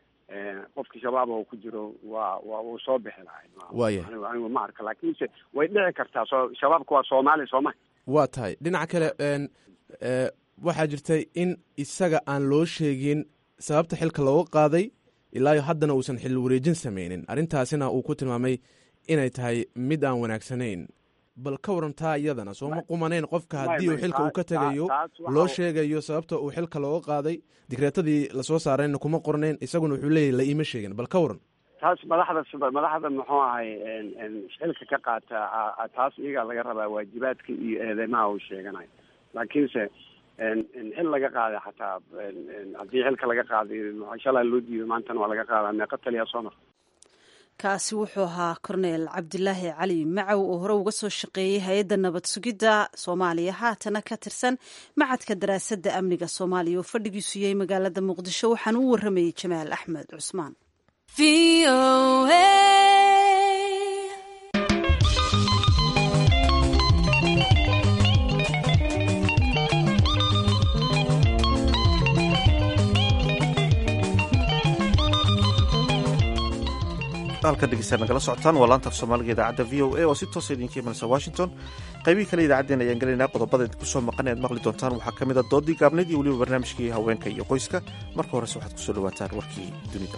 qofki shabaab oo ku jiro waa uu soo bixi lahay anigu ma arka laakiinse way dhici kartaa shabaabka waa Soomaali sooma waa tahay dhinaca kale waxaa jirtay in isaga aan loo sheegin sababta xilka looga qaaday ilaa haddana uusan xil wareejin sameynin arrintaasina uu ku tilmaamay inay tahay mid aan wanaagsanayn bal ka warantaa iyadana soo ma qumanayn qofka haddii uu xilka uu ka tegayo loo sheegayo sababta uu xilka looga qaaday digreetadii lasoo saarayna kuma qornayn isaguna wuxuu leeyahy la iima sheegin bal ka waran taas madaxda muxuu ahay xilka ka qaata taas iyagaa laga rabaa waajibaadka iyo eedeymaha uu sheeganayo laakiinse xil laga qaaday xataa haddii xilka laga qaaday shalaa loo diido maantana waa laga qaadaa meeqa taliya soo mar kaasi wuxuu ahaa korneel cabdilaahi cali macow oo hore uga soo shaqeeyey hay-adda nabad sugidda soomaaliya haatana ka tirsan macadka daraasadda amniga soomaaliya oo fadhigiisu yahay magaalada muqdisho waxaana u waramayey jamaal axmed cusmaan. halka dhegeystayaal nagala socotaan waa laanta af soomaaliga idaacadda v o a oo si toosa idinka imanaysa washington qaybihii kale idaacaddeen ayaan gelaynaa qodobada idinku soo maqan aad maqli doontaan waxaa ka mid a doodii gaabnayd iyo weliba barnaamijkii haweenka iyo qoyska marka horese waxaad kusoo dhawaataan warkii dunida.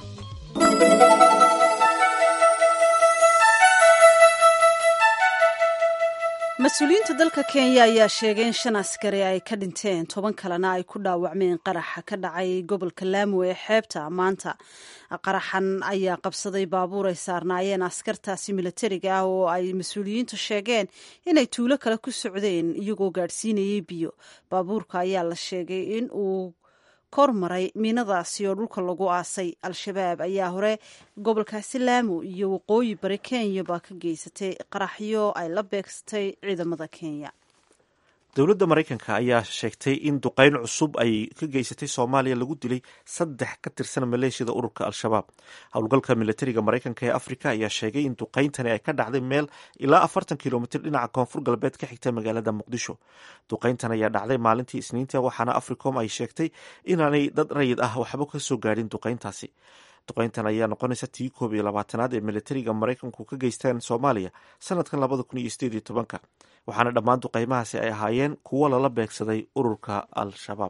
mas-uuliyiinta dalka kenya ayaa sheegay in 5 askari ay ka dhinteen 10 kalena ay ku dhaawacmeen qaraxa ka dhacay gobolka Lamu ee xeebta maanta. qaraxan ayaa qabsaday baabuur ay saarnaayeen askartaasi militariga ah oo ay mas-uuliyiintu sheegeen inay tuulo kale ku socdeen iyagoo gaadhsiinayay biyo. baabuurka ayaa la sheegay in uu kormaray miinadaasi oo dhulka lagu aasay. al-shabaab ayaa hore gobolkaasi Lamu iyo waqooyi bari Kenya baa ka geysatay qaraxyo ay la beegsatay ciidamada Kenya. dowladda maraykanka ayaa sheegtay in duqeyn cusub ay ka geysatay soomaaliya lagu dilay 3 ka tirsan maleeshiyada ururka al-shabaab. howlgalka militariga maraykanka ee afrika ayaa sheegay in duqeyntani ay ka dhacday meel ilaa 40 kilomitir dhinaca koonfur galbeed ka xigta magaalada muqdisho. duqeyntan ayaa dhacday maalintii isniinta waxaana africom ay sheegtay inaanay dad rayid ah waxba ka soo gaadhin duqeyntaasi. duqeyntan ayaa noqonaysa tii 12aad ee militariga maraykanku ka geystaan soomaaliya sanadkan 2018 waxaana dhammaan duqeymahaasi ay ahaayeen kuwo lala beegsaday ururka al-shabaab.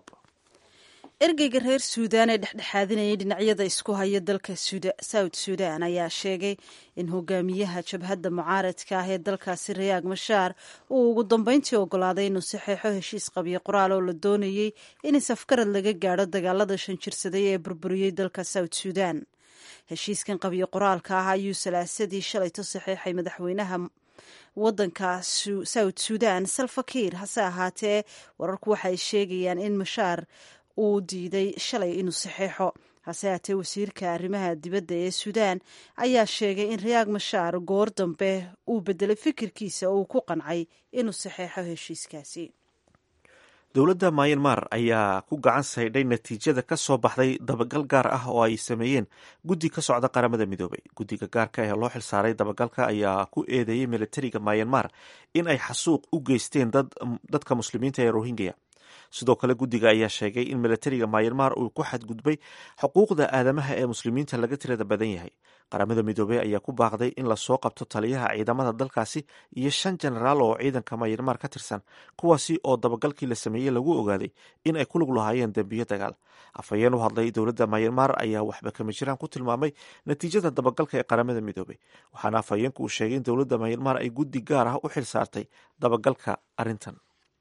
ergeyga reer suudaan ee dhexdhexaadinayay dhinacyada isku haya dalka south sudan ayaa sheegay in hogaamiyaha jabhadda mucaaradka ah ee dalkaasi rayaag mashaar uu ugu dambeyntii ogolaaday inuu saxeexo heshiis qabyo qoraal oo la doonayey in isafgarad laga gaadho dagaalada shanjirsaday ee burburiyey dalka south sudan. heshiiskan qabyo qoraalka ah ayuu salaasadii shalayto saxeexay madaxweynaha wadanka south sudan salva kiir. hase ahaatee wararku waxay sheegayaan in mashaar uu diiday shalay inuu saxeexo. hase haatee wasiirka arrimaha dibadda ee suudaan ayaa sheegay in rayaag mashaar goor dambe uu bedelay fikirkiisa oo uu ku qancay inuu saxeexo heshiiskaasi. dowladda myanmar ayaa ku gacan saydhay natiijada ka soo baxday dabagal gaar ah oo ay sameeyeen guddi ka socda qaramada midoobay. guddiga gaarka ee loo xilsaaray dabagalka ayaa ku eedeeyey militariga myanmar in ay xasuuq u geysteen dadka muslimiinta ee rohingya. sidoo kale guddiga ayaa sheegay in militariga myanmar uu ku xadgudbay xuquuqda aadamaha ee muslimiinta laga tirada badan yahay. qaramada midoobey ayaa ku baaqday in lasoo qabto taliyaha ciidamada dalkaasi iyo 5 jenaraal oo ciidanka myanmar ka tirsan kuwaasi oo dabagalkii la sameeyey lagu ogaaday in ay ku lug lahaayeen dembiyo dagaal. afhayeen u hadlay dowladda myanmar ayaa waxba kama jiraan ku tilmaamay natiijada dabagalka ee qaramada midoobey waxaana afhayeenku uu sheegay in dowladda myanmar ay guddi gaar ah u xil saartay dabagalka arrintan.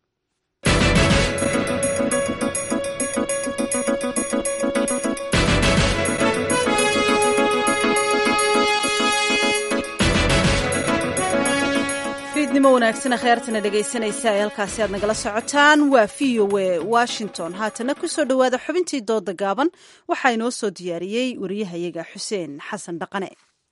fiidnimo wanaagsan kheyrtana dhegaysanaysa ee halkaasi aad nagala socotaan waa v o a washington. haatana kusoo dhowaada xubintii dooda gaaban waxaa inoo soo diyaariyey wariyahayaga xuseen xasan dhaqane.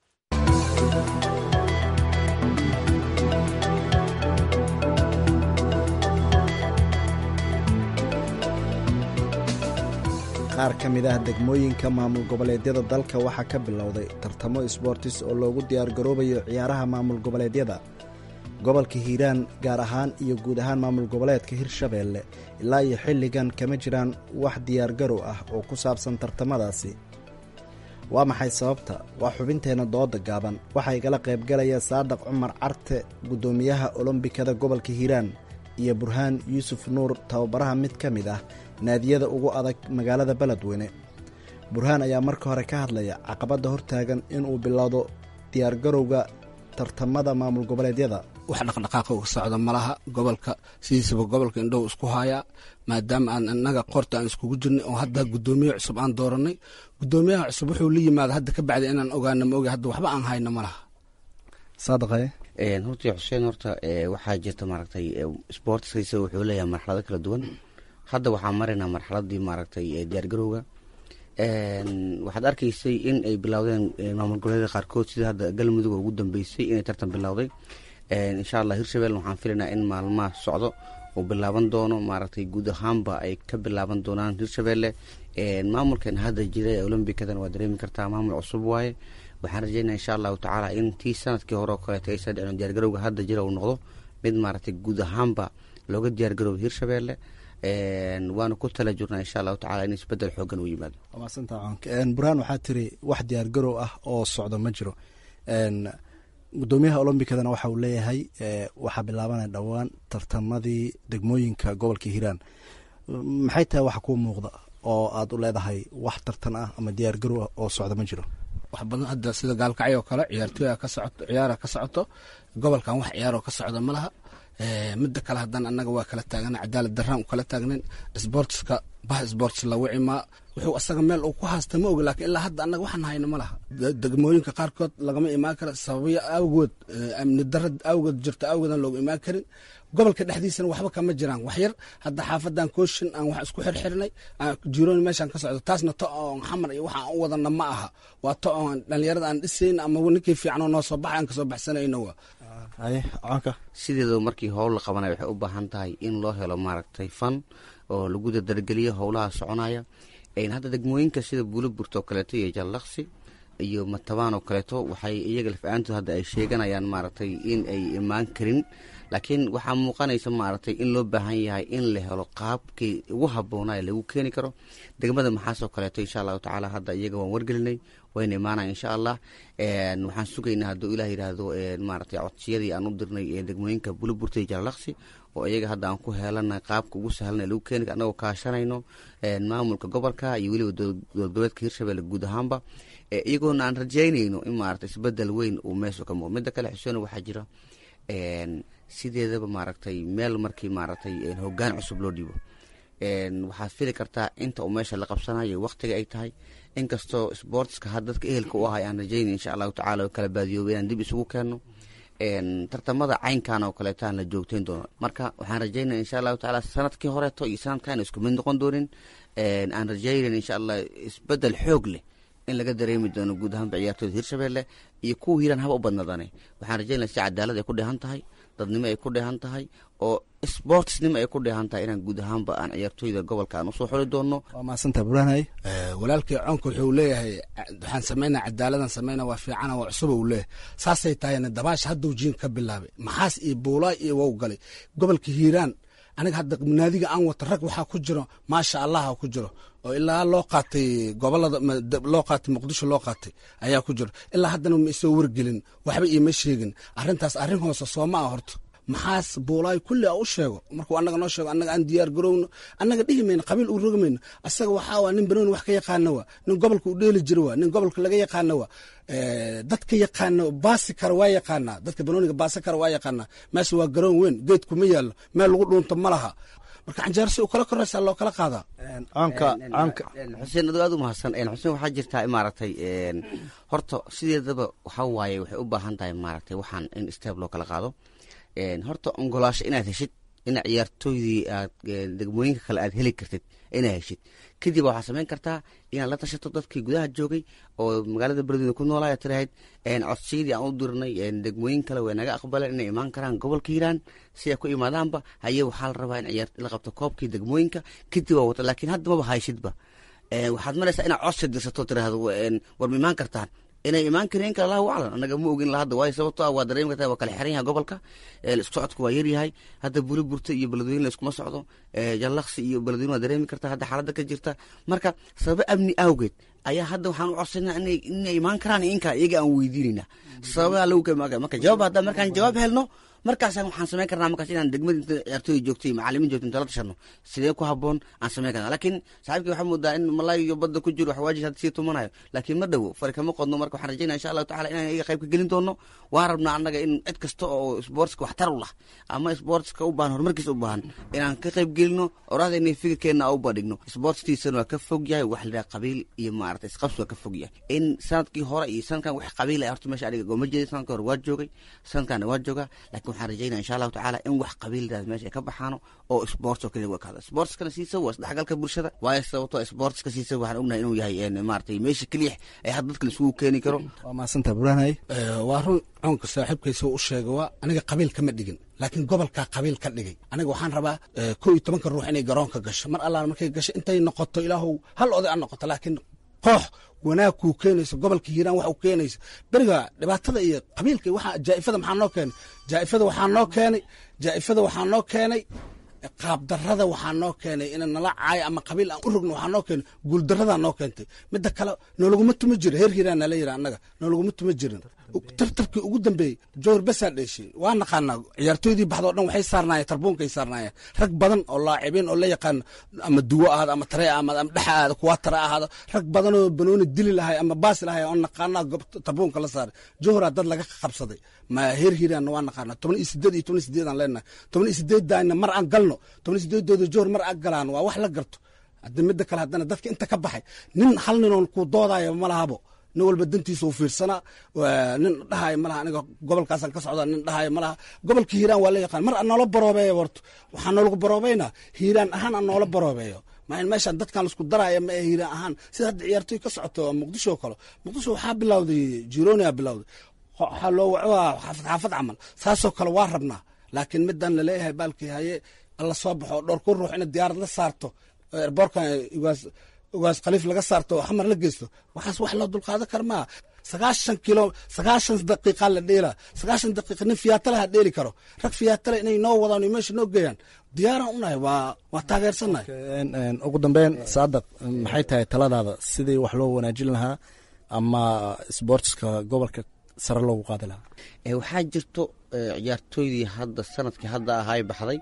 qaar ka mid ah degmooyinka maamul goboleedyada dalka waxaa ka bilowday tartamo isboortis oo loogu diyaargaroobayo ciyaaraha maamul goboleedyada. gobolka hiiraan gaar ahaan iyo guud ahaan maamul goboleedka hirshabeelle ilaa iyo xilligan kama jiraan wax diyaargarow ah oo ku saabsan tartamadaasi. waa maxay sababta? waa xubinteenna dooda gaaban waxaa igala qaybgalaya saadaq cumar carte guddoomiyaha olombikada gobolka hiiraan iyo burhaan yuusuf nuur tababaraha mid ka mid ah naadiyada ugu adag magaalada beledweyne. burhaan ayaa marka hore ka hadlaya caqabadda hortaagan inuu bilowdo diyaargarowga tartamada maamul goboleedyada? wax dhaqdhaqaaqa uga socda malaha gobolka sidiisaba gobolka indhow isku hayaa maadaama aan annaga qorta aan iskugu jirnay oo hadda guddoomiye cusub aan dooranay guddoomiyaha cusub wuxuu la yimaada hadda ka bacdi inaan ogaana ma ogi hadda waxba aan hayno malaha. saadaqaye horta xuseen horta waxaa jirta maaragtay sportskiisa wuxuu leeyahay marxalado kala duwan. hadda waxaan maraynaa marxaladii maaragtay diyaargarowga. waxaad arkaysay in ay bilowdeen maamul goboleedyada qaarkood sida hadda galmudug ugu dambeysay inay tartan bilowday. insha allah hirshabelle waxaan filaynaa in maalmaha socdo uu bilaaban doono maaragtay guud ahaanba ay ka bilaaban doonaan hirshabelle. maamulkan hadda jira ee olombikadan waa dareemi kartaa maamul cusub waaye. waxaan rajeynaa insha allahu tacaala in tii sanadkii hore oo kaleeto aysan dhicin diyaargarowga hadda jira uu noqdo mid maaragtay guud ahaanba looga diyaargaroobo hirshabelle. waana ku tala jirnaa insha allahu tacala in isbedel xoogan uu yimaado. burhaan waxaa tiri wax diyaargarow ah oo socdo ma jiro. gudoomiyaha olombikadana waxa uu leeyahay waxaa bilaabanaya dhowaan tartamadii degmooyinka gobolka hiiraan. maxay tahay waxa kuu muuqda oo aad u leedahay wax tartan ah ama diyaargarow ah oo socdo ma jiro? wax badan hadda sida gaalkacyo oo kale ciyaartooya ka socoto ciyaara ka socoto gobolkan wax ciyaaroo ka socda ma laha. midda kale haddana annaga waa kala taagana cadaalad daraan u kala taagnayn sportska bah sports la wicimaa wuxuu asaga meel uu ku haasta ma ogi laakiin ilaa hadda annaga waxaan hayno ma laha. degmooyinka qaarkood lagama imaan kara sababyo awgood amni dara awgood jirta awgoodan loogu imaan karin. gobolka dhexdiisana waxba kama jiraan wax yar hadda xaafadan kooshin aan wax isku xirxirnay jiroon meeshaan ka socdo taasna to oon xamar iyo waxaan u wadana ma aha waa to oon dhalinyarada aan dhisayn ama ninkii fiicanoo noo soo baxay aan kasoo baxsanayno waa sideedaba markii howl la qabanaya waxay u baahan tahay in loo helo maaragtay fan oo lagu dardargeliyo howlaha soconaya. hadda degmooyinka sida buuloburta oo kaleeto iyo jallaqsi iyo matabaan oo kaleeto waxay iyaga laf-aantood hadda ay sheeganayaan maaragtay in ay imaan karin laakiin waxaa muuqanaysa maaragtay in loo baahan yahay in la helo qaabkii ugu habboonaa lagu keeni karo degmada maxaasoo kaleeto. insha allahu tacaala hadda iyaga waan wargelinay wayna imaanaya insha allah. waxaan sugaynaa hadduu ilaah yidhaahdo maaragtay codsiyadii aan u dirnay degmooyinka buuloburta iyo jallaqsi oo iyaga hadda aan ku heelana qaabka ugu sahlan lagu keeni karo annagoo kaashanayno maamulka gobolka iyo weliba dowladgoboleedka hirshabelle guud ahaanba iyagoona aan rajeynayno in maaragtay isbedel weyn uu meesha ka muuqdo. midda kale xuseen waxaa jira sideedaba maaragtay meel markii maaragtay hoggaan cusub loo dhiibo waxaad fili kartaa inta uu meesha la qabsanayo waqtiga ay tahay. inkastoo sportska had dadka ehelka u ahay aan rajeynay insha allahu tacala oo kala baadiyooba inaan dib isugu keenno tartamada caynkan oo kaleetaan la joogteyn doono. marka waxaan rajeynaya insha allahu tacaala sanadkii horeeto iyo sanadkan isku mid noqon doonin. aan rajeynayn insha allah isbedel xoog leh in laga dareemi doono guud ahaanba ciyaartooyda hirshabelle iyo kuwa hiiraan haba u badnaadane. waxaan rajeynaya si cadaalad ay ku dheehan tahay dadnimo ay ku dheehan tahay oo sportsnimo ay ku dheehan tahay inaan guud ahaanba aan ciyaartooyda gobolka aan usoo xuli doono. waa mahadsantaha burhanay. walaalkii coonka wuxuu leeyahay waxaan samaynaa cadaaladan samaynaa waa fiicana waa cusuba uu leeyahay saasay tahayna dabaash hadduu jiin ka bilaabay maxaas iyo buulaay iyo wow galay gobolka hiiraan. aniga hadda naadiga aan wata rag waxaa ku jiro maasha allah ku jiro oo ilaa loo qaatay gobolada loo qaatay muqdisho loo qaatay ayaa ku jiro ilaa haddana ma isoo wargelin waxba iima sheegin. arrintaas arrin hoose sooma ah horta maxaas buulaay kulli a u sheego markuu annaga noo sheego annaga aan diyaar garowno annaga dhihi mayno qabiil u rogi mayno. asaga waxaa waa nin banooni wax ka yaqaana waa nin gobolka u dheeli jiro waa nin gobolka laga yaqaana waa dadka yaqaana baasi kara waa yaqaanaa dadka banooniga baasi kara waa yaqaanaa. meesha waa garoon weyn geed kuma yaallo meel lagu dhuunto ma laha marka canjeer si u kala koraysaa loo kala qaadaa. xuseen adoo aad u mahadsan xuseen waxaa jirtaa maaragtay horta sideedaba waxaa waaye waxay u baahan tahay maaragtay waxaan in steeb loo kala qaado. horta ongolaasho inaad heshid ina ciyaartooydii aad degmooyinka kale aad heli kartid inaad heshid kadib waxaad samayn kartaa inaad la tashato dadkii gudaha joogay oo magaalada beledweyne ku noolaa tirahayd codsiyadii aan u dirnay degmooyin kale way naga aqbaleen inay imaan karaan gobolka hiiraan si ay ku imaadaanba haye waxaa la rabaa in ciyaar la qabto koobkii degmooyinka kadib waa wata laakiin hadda maba hayshidba. waxaad maraysaa inaad codsi dirsato tiraahdo war ma imaan kartaan inay imaan kareen kala allahu aclam annaga ma ogin la hadda waayo sababto ah waa dareemi kartaa waa kala xiran yahay gobolka isku socodku waa yaryahay hadda buuloburta iyo beledweyne laiskuma socdo jallaqsi iyo beledweyne waa dareemi kartaa hadda xaaladda ka jirta marka sababo amni awgeed ayaa hadda waxaan u codsanaa inay imaan karaan inka iyaga aan weydiinayna sababaha lagu kama marka jawaab hadda markaan jawaab helno markaasaan waxaan samayn karnaa markaas inaan degmada inta ciyaartooy joogtay macalimiin joogtay inta la tashano sidee ku haboon aan samayn karnaa. laakiin saaxiibkii waxaa moodaa in malay iyo badda ku jiro wax waajis hadda sii tumanayo, laakiin ma dhowo fari kama qodno. marka waxaan rajaynaa insha allahu tacala inaan iyaga qayb ka gelin doono. waan rabnaa annaga in cid kasta oo sportska waxtar u lah ama sportska u baahan horumarkiisa u baahan inaan ka qayb gelino, orahdeenna fikirkeenna u badhigno. sportskiisana waa ka fog yahay wax la qabiil iyo maaragtay isqabsi waa ka fog yahay. in sanadkii hore iyo sanadkan wax qabiil ay horta meesha aniga gooma jeedin. sanadkii hore waa joogay, sanadkaana waa joogaa, laakiin waxaan rajaynaa insha allahu tacaala in wax qabiildaas meesha ay ka baxaano oo sports oo kaliya wakaada. sportskana siisa waa isdhexgalka bulshada, waayo sababtoo sportska siisa waxaan ognahay inuu yahay maaragtay meesha keliya ay had dadka isugu keeni karo. waa mahadsantaha buraanay. waa run coonka saaxiibkaysa u sheegay, waa aniga qabiil kama dhigin, laakiin gobolkaa qabiil ka dhigay. aniga waxaan rabaa 11 ruux inay garoonka gasho, mar allaan markay gasho intay noqoto ilaahow hal oday aan noqoto, laakiin koox wanaag kuu keenayso, gobolka hiiraan wax u keenayso. beriga dhibaatada iyo qabiilka waxa jaa'ifada maxaa noo keenay? jaa'ifada waxaa noo keenay qaabdarrada waxaa noo keenay in nala caayo ama qabiil aan u rogno. waxaa noo keenay guuldarradaa noo keentay. midda kale noolaguma tuma jiro, heer hiiraan nala yidhi annaga noolaguma tuma jirin. tartarkii ugu dambeeyey jowhar basaa dheeshay, waa naqaanaa ciyaartooydii baxdo o dhan waxay saarnaayeen tarbuunkay saarnaayeen. rag badan oo laacibiin oo la yaqaano ama duwo ahaado ama tare ama dhexa ahaado kuwa tare ahaado, rag badan oo banooni dili lahay ama baasi lahay oo naqaanaa tarbuunka la saaray. jowharaa dad laga qabsaday, ma heer hiiraanna waa naqaanaa 18 iyo 18 aan leenahay. 18 daayna mar aan galno, 18dooda jowhar mar aan galaan waa wax la garto. hadda midda kale haddana dadka inta ka baxay nin hal ninoon ku doodaayo ma lahabo. nin walba dantiisa u fiirsanaa, nin dhahayo malaha aniga gobolkaasaan ka socdaa, nin dhahayo malaha. gobolka hiiraan waa la yaqaan, mar aan noola baroobeeyo horto waxaan noolagu baroobeynaa hiiraan ahaan aan noola baroobeeyo. maa in meeshaan dadkan laisku daraayo ma ee hiiraan ahaan sida hadda ciyaartooy ka socoto muqdisho oo kale. muqdisho waxaa bilowday jironia bilowday, waxaa loo wacaa xaafad camal saasoo kale waa rabnaa. laakiin midaan laleeyahay baalkii haye alla soo baxo dhowr ku ruux ina diyaarad la saarto erboorkan ugaas khaliif laga saarto xamar la geysto, waxaas wax loo dulqaadan kar maa. 90 daqiiqa la dheela, 90 daqiiqa nin fiyaatalaha dheeli karo. rag fiyaatala inay noo wadaan meesha noo geeyaan diyaaraan unahay, waa taageersannahay. ugu dambeyn saadaq, maxay tahay taladaada sidii wax loo wanaajin lahaa ama sportska gobolka sare loogu qaadi lahaa? waxaa jirto ciyaartooydii hadda sanadkii hadda ahay baxday.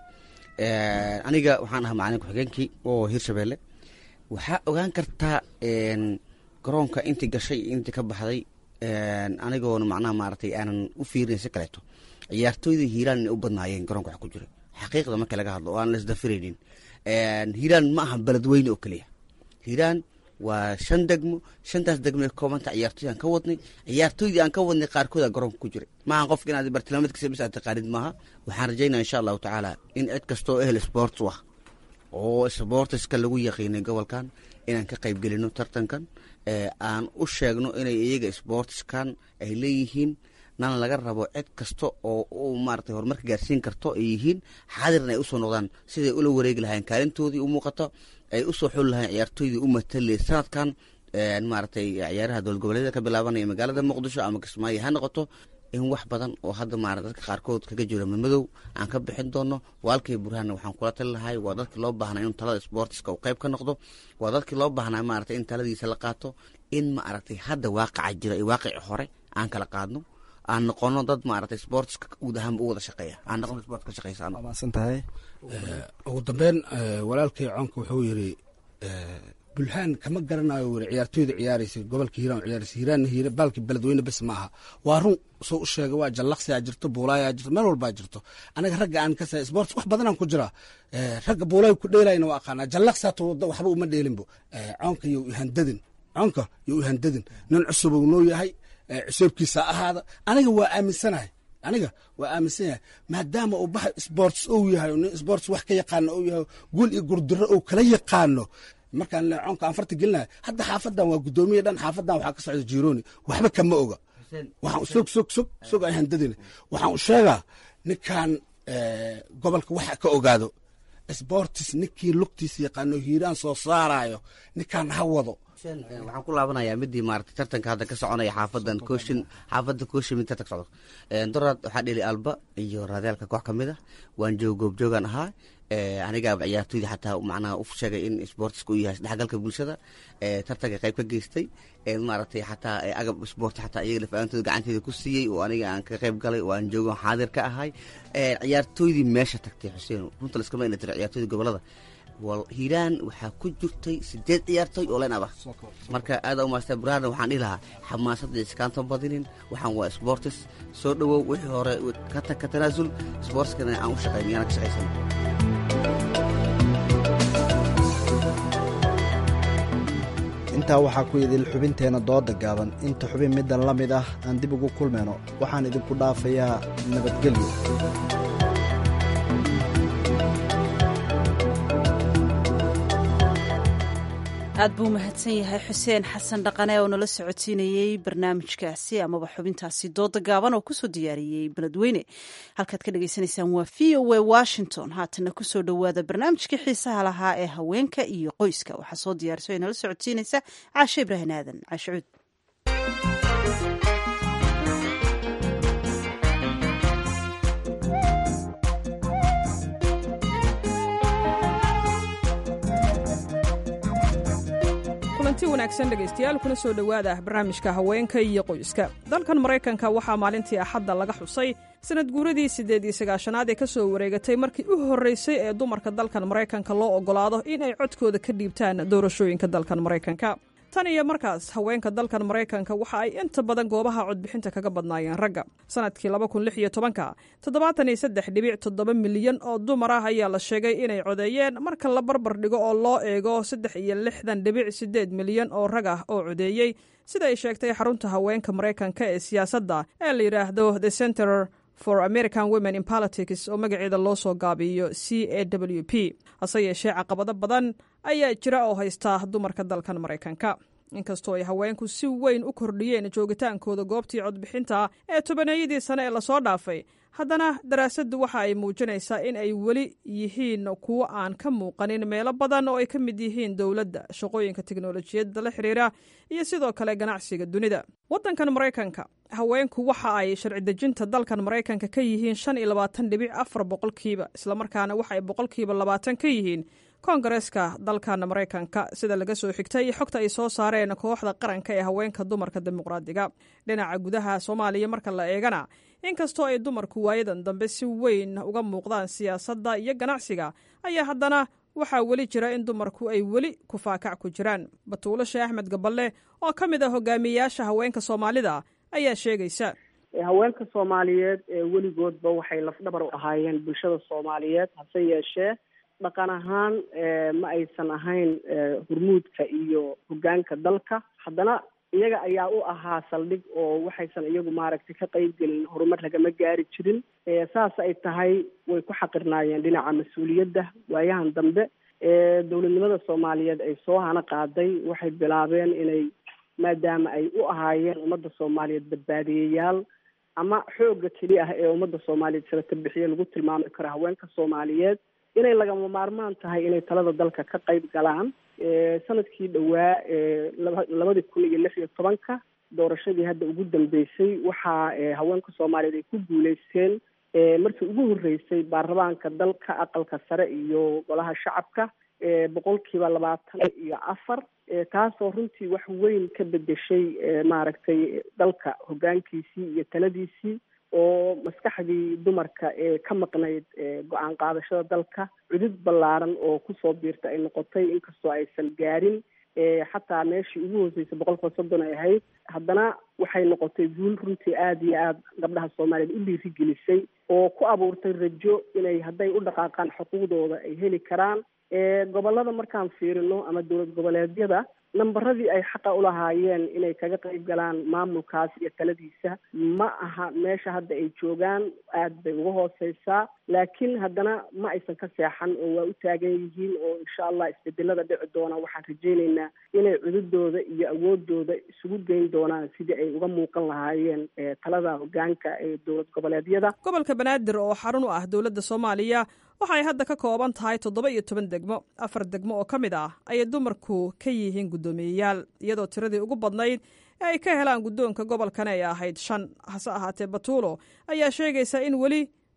aniga waxaan ahaa macalin ku-xigeenkii oo hirshabeelle. waxaa ogaan kartaa garoonka intii gashay intii ka baxday, anigoona macnaha maaragtay aanan u fiirin si kaleeto. ciyaartooydii hiiraan inay u badnaayeen garoonka wax ku jira xaqiiqda marka laga hadlo oo aan la isdafiraynin. hiiraan ma aha beledweyne oo keliya, hiiraan waa 5 degmo. 5taas degmo ee koobanta ciyaartooy aan ka wadnay. ciyaartooydii aan ka wadnay qaarkood garoonka ku jiray. maaha qofka inaad bartilmaameedkiisa bis aad taqaanid maaha. waxaan rajaynaa insha allahu tacaala in cid kastoo ehel sports ah oo sportska lagu yaqiinay gobolkan inaan ka qayb gelino tartankan. aan u sheegno inay iyaga sportskan ay leeyihiin nan laga rabo cid kasta oo maaragtay horumarka gaarsiin karto ay yihiin xaadirna ay usoo noqdaan siday ula wareegi lahayn kaalintoodii u muuqato, ay usoo xuli lahayn ciyaartooydii u matalay sanadkan maaragtay ciyaaraha dowlad goboleedyada ka bilaabanaya magaalada muqdisho ama kismaayo ha noqoto. in wax badan oo hadda maaragtay dadka qaarkood kaga jiro madow aan ka bixin doono. walaalkay burhaanna waxaan kula tali lahay waa dadkii loo baahnaa inuu talada sportska uu qayb ka noqdo, waa dadkii loo baahnaa maaragtay in taladiisa la qaato. in maaragtay hadda waaqaca jira iyo waaqici hore aan kala qaadno, aan noqono dad maaragtay sportska guud ahaanba u wada shaqeeya, aan noqono sport ka shaqeysano. maasan tahay. ugu dambeyn walaalkay coonka wuxuu yidhi bulhaan kama garanayo weli ciyaartooyda ciyaaraysa gobolka hiiraan ciyaaraysa. hiiraan baalki beledweyne bes maaha, waa run soo u sheegay. waa jallaqsiyaa jirto, buulaayaa jirto, meel walbaa jirto. anaga ragga aan ka say sports wax badanaan ku jiraa. ragga buulaay ku dheelayna waa aqaanaa, jallaqsiyaa waxba uma dheelinbo. coonka yow ihandadin, coonka yow ihandadin. nin cusub uu noo yahay, cuseebkiisa ahaada. aniga waa aaminsanahay maadaama uu baxa sports ou yahay, nin sports wax ka yaqaano ou yahay, guul iyo gurdiro ou kala yaqaano. markaan coonka aan farta gelinayo hadda xaafadan waa guddoomiye dhan, xaafadan waxaa ka socda jirooni, waxba kama oga. waxaan sog ay handadina waxaan u sheegaa ninkan gobolka waxa ka ogaado sportis ninkii lugtiisa yaqaano hiiraan soo saarayo ninkan ha wado. waxaan ku laabanayaa midii maaragtay tartanka hadda ka soconaya xaafada kooshin mid tartanka socdo. doraad waxaa dheli alba iyo raadaalka koox ka mid ah, waan goobjoogaan ahaa. anigaaba ciyaartooyda xataa macnaha u sheegay in sportiska uu yahay isdhexgalka bulshada tartanka qayb ka geystay maaragtay xataa agab sport xataa iyaga lafaantooda gacanteeda ku siiyey oo aniga aan ka qayb galay oo aan joogo xaadir ka ahay ciyaartooydii meesha tagtay xuseen runta laskama ina tiro ciyaartooyda gobolada hiiraan waxaa ku jirtay 8 ciyaartooy oo leen abah marka aada umaasta brada waxaan dhihi lahaa xamaasadda iskaanta badinin waxaan waa sportis soo dhawow wixii hore ka tanaasul sportskana aan u shaqaynayana ka shaqaysan intaa waxaa ku idil xubinteena dooda gaaban inta xubin middan la mid ah aan dib ugu kulmayno waxaan idinku dhaafayaa nabadgelyo. aad buu mahadsan yahay xuseen xasan dhaqane oo nala socodsiinayey barnaamijkaasi amaba xubintaasi dooda gaaban oo kusoo diyaariyey beledweyne halkaad ka dhagaysanaysaan waa v o a washington haatana kusoo dhowaada barnaamijkii xiisaha lahaa ee haweenka iyo qoyska waxaa soo diyaariso ee nala socodsiinaysa caashe ibraahin aadan caashe cuud. kulanti wanaagsan dhegaystayaal kuna soo dhowaada barnaamijka haweenka iyo qoyska. dalkan maraykanka waxaa maalintii axadda laga xusay sanad guuradii 89aad ee ka soo wareegatay markii u horraysay ee dumarka dalkan maraykanka loo oggolaado in ay codkooda ka dhiibtaan doorashooyinka dalkan maraykanka. tan iyo markaas haweenka dalkan maraykanka waxa ay inta badan goobaha codbixinta kaga badnaayeen ragga. sanadkii 2016 73.7 milyan oo dumar ah ayaa la sheegay inay codeeyeen marka la barbar dhigo oo loo eego 63.8 milyan oo rag ah oo codeeyey sida ay sheegtay xarunta haweenka maraykanka ee siyaasadda ee la yidhaahdo The Center for American Women in Politics oo magaceeda loo soo gaabiyo CAWP. hase yeeshee caqabado badan ayaa jira oo haysta dumarka dalkan maraykanka. inkastoo ay haweenku si weyn u kordhiyeen joogitaankooda goobtii codbixinta ee tobaneeyadii sane ee lasoo dhaafay, haddana daraasaddu waxa ay muujinaysaa in ay weli yihiin kuwo aan ka muuqanin meelo badan oo ay ka mid yihiin dowladda, shaqooyinka tiknolojiyadda la xiriira iyo sidoo kale ganacsiga dunida. waddankan maraykanka haweenku waxa ay sharci dejinta dalkan maraykanka ka yihiin 25.4 boqolkiiba, islamarkaana waxa ay boqolkiiba 20 ka yihiin koongareeska dalkan maraykanka sida laga soo xigtay xogta ay soo saareen kooxda qaranka ee haweenka dumarka dimuqraadiga. dhinaca gudaha Soomaaliya marka la eegana, inkastoo ay dumarku waayadan dambe si weyn uga muuqdaan siyaasadda iyo ganacsiga, ayaa haddana waxaa weli jira in dumarku ay weli ku faakac ku jiraan. Batuulo Sheekh Axmed Gaballe oo ka mid ah hogaamiyayaasha haweenka Soomaalida ayaa sheegaysa haweenka Soomaaliyeed weligoodba waxay lafdhabar u ahaayeen bulshada Soomaaliyeed, hase yeeshee dhaqan ahaan ma aysan ahayn hormuudka iyo hogaanka dalka. haddana iyaga ayaa u ahaa saldhig oo waxaysan iyagu maaragtay ka qayb gelin horumar lagama gaari jirin. saas ay tahay way ku xaqirnaayeen dhinaca mas-uuliyadda. waayahan dambe dowladnimada Soomaaliyeed ay soo hana qaaday waxay bilaabeen inay maadaama ay u ahaayeen ummadda Soomaaliyeed badbaadiyayaal ama xoogga keliya ah ee ummadda Soomaaliyeed sabata bixiye lagu tilmaami karo haweenka Soomaaliyeed inay lagama maarmaan tahay inay talada dalka ka qayb galaan. sanadkii dhowaa 2016 doorashadii hadda ugu dambeysay waxaa haweenka Soomaaliyeed ay ku guuleysteen markii ugu horreysay baarlamaanka dalka aqalka sare iyo golaha shacabka 24%, taasoo runtii wax weyn ka bedeshay maaragtay dalka hogaankiisii iyo taladiisii oo maskaxdii dumarka ee ka maqnayd go-aan qaadashada dalka cudud ballaaran oo kusoo biirta ay noqotay. inkastoo aysan gaarin xataa meeshii ugu hooseysay 30% ay ahayd, haddana waxay noqotay guul runtii aada iyo aada gabdhaha Soomaaliyeed u dhiirigelisay oo ku abuurtay rajo inay hadday u dhaqaaqaan xuquuqdooda ay heli karaan. gobolada markaan fiirino ama dowlad goboleedyada nambaradii ay xaqa u lahaayeen inay kaga qayb galaan maamulkaas iyo taladiisa ma aha meesha hadda ay joogaan, aad bay uga hooseysaa. laakiin haddana ma aysan ka seexan oo waa u taagan yihiin oo insha allah isbedelada dhici doona waxaan rajaynaynaa inay cududooda iyo awoodooda isugu geyn doonaan sidii ay uga muuqan lahaayeen talada hogaanka ee dowlad goboleedyada. gobolka Banaadir oo xarun u ah dowladda Soomaaliya waxay hadda ka kooban tahay 17 degmo. 4 degmo oo ka mid ah ayay dumarku ka yihiin guddoomiyeyaal, iyadoo tiradii ugu badnayd ee ay ka helaan guddoonka gobolkan ay ahayd 5. hase ahaatee Batuulo ayaa sheegaysa in weli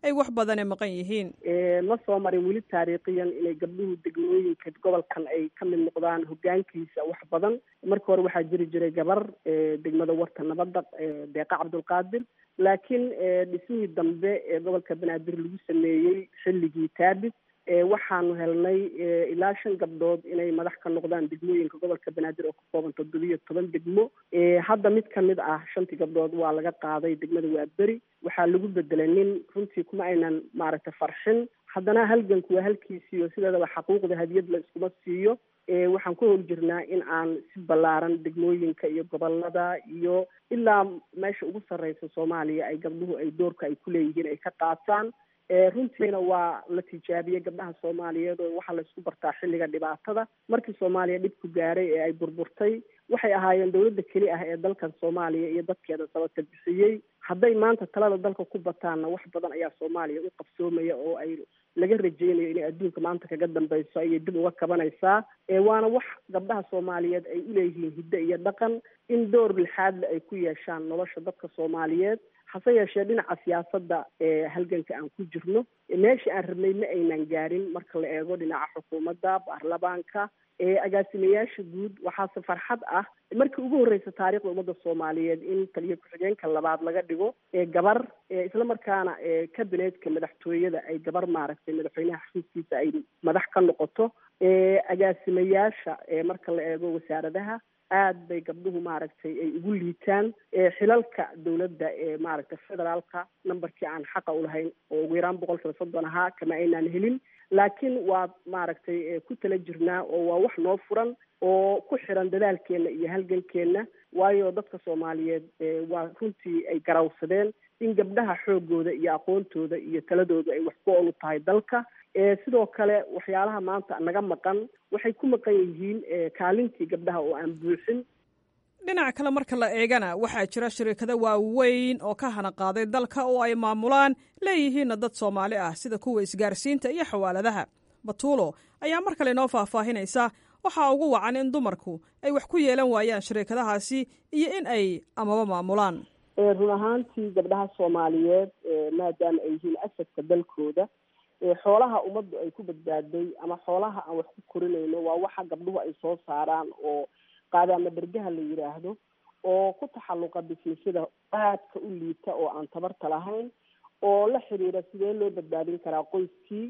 ay wax badane maqan yihiin. ma soo marin weli taariikhiyan inay gabdhuhu degmooyinka gobolkan ay ka mid noqdaan hogaankiisa wax badan. marka hore waxaa jiri jiray gabar degmada warta nabadda deeqa cabdulqaadir, laakiin dhismihii dambe ee gobolka banaadir lagu sameeyey xilligii taabis waxaanu helnay ilaa 5 gabdhood inay madax ka noqdaan degmooyinka gobolka banaadir oo ka kooban 17 degmo. hadda mid ka mid ah 5 gabdhood waa laga qaaday degmada Waaberi, waxaa lagu bedelay nin runtii kuma aynan maaragtay farxin. haddana halganku waa halkiisii oo sideedaba xaquuqda hadiyad la iskuma siiyo. waxaan ku hor jirnaa in aan si ballaaran degmooyinka iyo gobolada iyo ilaa meesha ugu sarreysa Soomaaliya ay gabdhuhu ay doorka ay ku leeyihiin ay ka qaataan. runtiina waa la tijaabiyey gabdhaha Soomaaliyeed oo waxaa la isku bartaa xilliga dhibaatada. markii Soomaaliya dhibku gaaray ee ay burburtay waxay ahaayeen dawladda keli ah ee dalkan Soomaaliya iyo dadkeeda sababta bixiyey. hadday maanta talada dalka ku bataanna wax badan ayaa Soomaaliya u qabsoomaya oo ay laga rajeynayo inay adduunka maanta kaga dambayso ayay dib uga kabanaysaa. waana wax gabdhaha Soomaaliyeed ay u leeyihiin hiddo iyo dhaqan in door lixaad ay ku yeeshaan nolosha dadka Soomaaliyeed. hase yeeshee dhinaca siyaasadda halganka aan ku jirno meeshii aan rabnay ma aynan gaarin marka la eego dhinaca xukuumadda, baarlamaanka, agaasimayaasha guud. waxaase farxad ah markii ugu horreysa taariikhda ummadda Soomaaliyeed in taliya ku-xigeenka labaad laga dhigo gabar, isla markaana kabineetka madaxtooyada ay gabar maaragtay madaxweynaha xafiiskiisa ay madax ka noqoto. agaasimayaasha marka la eego wasaaradaha aad bay gabdhuhu maaragtay ay ugu liitaan. xilalka dawladda maaragtay federaalka nambarkii aan xaqa u lahayn oo ugu yaraan 30% ahaa kama aynaan helin, laakiin waa maaragtay ku tala jirnaa oo waa wax noo furan oo ku xiran dadaalkeena iyo halgankeena. waayo dadka Soomaaliyeed waa runtii ay garawsadeen in gabdhaha xoogooda iyo aqoontooda iyo taladooda ay wax ku olu tahay dalka. sidoo kale waxyaalaha maanta naga maqan waxay ku maqan yihiin kaalintii gabdhaha oo aan buuxin. dhinaca kale marka la eegana waxaa jira shirkado waaweyn oo ka hana qaaday dalka oo ay maamulaan leeyihiinna dad Soomaali ah sida kuwa isgaarsiinta iyo xawaaladaha. Batuulo ayaa mar kale noo faahfaahinaysa waxaa ugu wacan in dumarku ay wax ku yeelan waayaan shirkadahaasi iyo in ay amaba maamulaan. run ahaantii gabdhaha Soomaaliyeed maadaama ay yihiin asadka dalkooda, xoolaha ummaddu ay ku badbaaday ama xoolaha aan wax ku korinayno waa waxa gabdhuhu ay soo saaraan oo qaadaama dhergaha la yiraahdo oo ku taxalluqa bisnisyada aadka u liita oo aan tabarta lahayn oo la xiriira sidee loo badbaadin karaa qoyskii.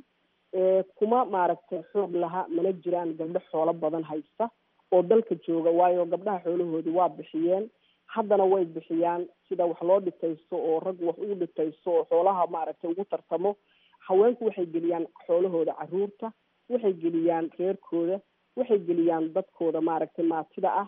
kuma maaragtay xoog laha mana jiraan gabdho xoolo badan haysta oo dalka jooga, waayo gabdhaha xoolahooda waa bixiyeen, haddana way bixiyaan sida wax loo dhitaysto oo rag wax ugu dhitaysto oo xoolaha maaragtay ugu tartamo. haweenku waxay geliyaan xoolahooda caruurta, waxay geliyaan reerkooda, waxay geliyaan dadkooda maaragtay maatida ah.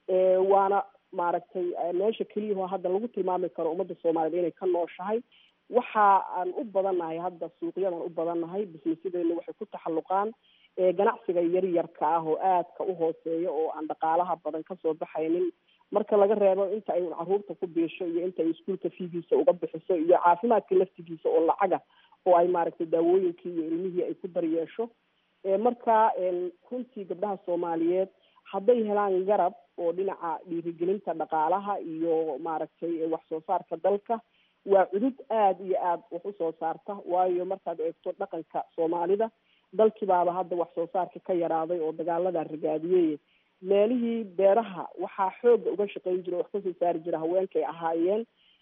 waana maaragtay meesha keliya hadda lagu tilmaami karo ummadda Soomaaliyeed inay ka nooshahay. waxa aan u badannahay hadda suuqyadan u badannahay bisnisyadeenna waxay ku taxalluqaan ganacsiga yaryarka ah oo aadka u hooseeya oo aan dhaqaalaha badan kasoo baxaynin marka laga reebo inta ay caruurta ku biisho iyo inta ay iskuulka fiigiisa uga bixiso iyo caafimaadka laftigiisa oo lacaga oo ay maaragtay daawooyinkii iyo ilmihii ay ku daryeesho. marka runtii gabdhaha Soomaaliyeed hadday helaan garab oo dhinaca dhiirigelinta dhaqaalaha iyo maaragtay wax soo saarka dalka waa cudud aad iyo aad wax u soo saarta. waayo markaad eegto dhaqanka Soomaalida dalkiibaaba hadda wax soo saarka ka yaraaday oo dagaalada rigaadiyey. meelihii beeraha waxaa xooga uga shaqayn jira wax kasoo saari jira haweenkay ahaayeen.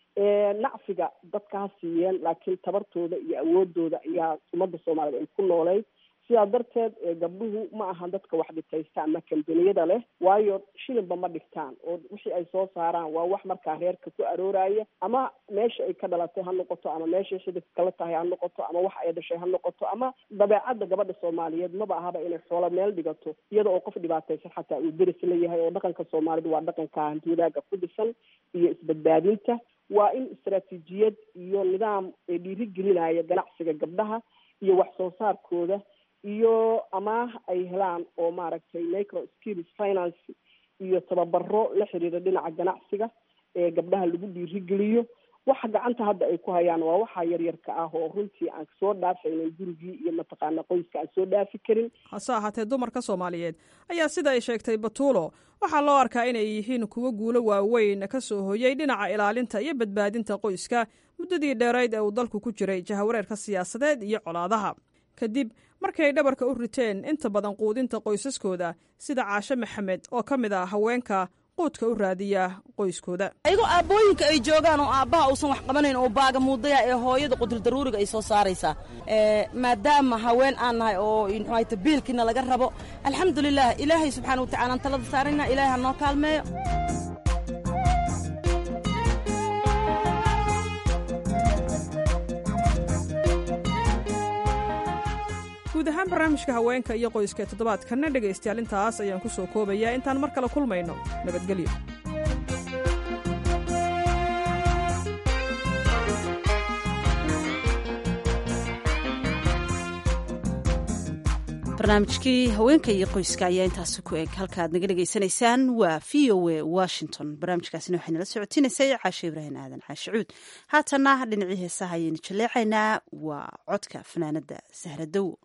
nacfiga dadka ha siiyeen laakiin tabartooda iyo awoodooda ayaa ummadda Soomaaliyeed ay ku nooleyd. sidaa darteed gabdhuhu ma aha dadka wax dhitaysta ama kambaniyada leh, waayo shilinba ma dhigtaan oo wixii ay soo saaraan waa wax markaa reerka ku arooraya ama meesha ay ka dhalatay ha noqoto ama meeshay xidid kala tahay ha noqoto ama wax ay dhashay ha noqoto ama dabeecadda gabadha Soomaaliyeed maba ahaba inay xoolo meel dhigato iyada oo qof dhibaataysan xataa uu deris leeyahay. oo dhaqanka Soomaalidu waa dhaqanka hanti wadaaga ku dhisan iyo isbadbaadinta. waa in istaraatiijiyad iyo nidaam dhiirigelinaya ganacsiga gabdhaha iyo wax soo saarkooda iyo amaah ay helaan oo maaragtay micro skills finance iyo tababaro la xiriira dhinaca ganacsiga gabdhaha lagu dhiirigeliyo waxa gacanta hadda ay ku hayaan waa waxa yaryarka ah oo runtii aan soo dhaafaynin gurigii iyo mataqaana qoyska aan soo dhaafi karin. hase ahaatee dumarka soomaaliyeed ayaa sida ay sheegtay Batuulo waxaa loo arkaa inay yihiin kuwo guulo waaweyn ka soo hoyay dhinaca ilaalinta iyo badbaadinta qoyska muddadii dheerayd ee uu dalku ku jiray jahawareerka siyaasadeed iyo colaadaha. kadib markay dhabarka u riteen inta badan quudinta qoysaskooda sida Caashe Maxamed oo ka mid ah haweenka quudka u raadiya qoyskooda. ayagoo aabbooyinka ay joogaan oo aabbaha uusan wax qabanayn oo baaga muudaya ee hooyada qudul daruuriga ay soo saaraysaa maadaama haween aan nahay oo inxuayta biilkiina laga rabo alxamdulilah ilaahay subxaana wa tacaala talada saarayna ilaahay ha noo kaalmeeyo. guud ahaan barnaamijka haweenka iyo qoyska ee toddobaadkanna dhegaystayaal intaas ayaan ku soo koobayaa intaan mar kale kulmayno nabadgelyo. barnaamijkii haweenka iyo qoyska ayaa intaasi ku eg halka aad naga dhegaysanaysaan waa VOA Washington. barnaamijkaasina waxay nala socodsiinaysay Caashe Ibraahim Aadan Caashe Cuud. haatanna dhinacii heesaha ayaynu jaleecaynaa waa codka fanaanada Sahra Dawo.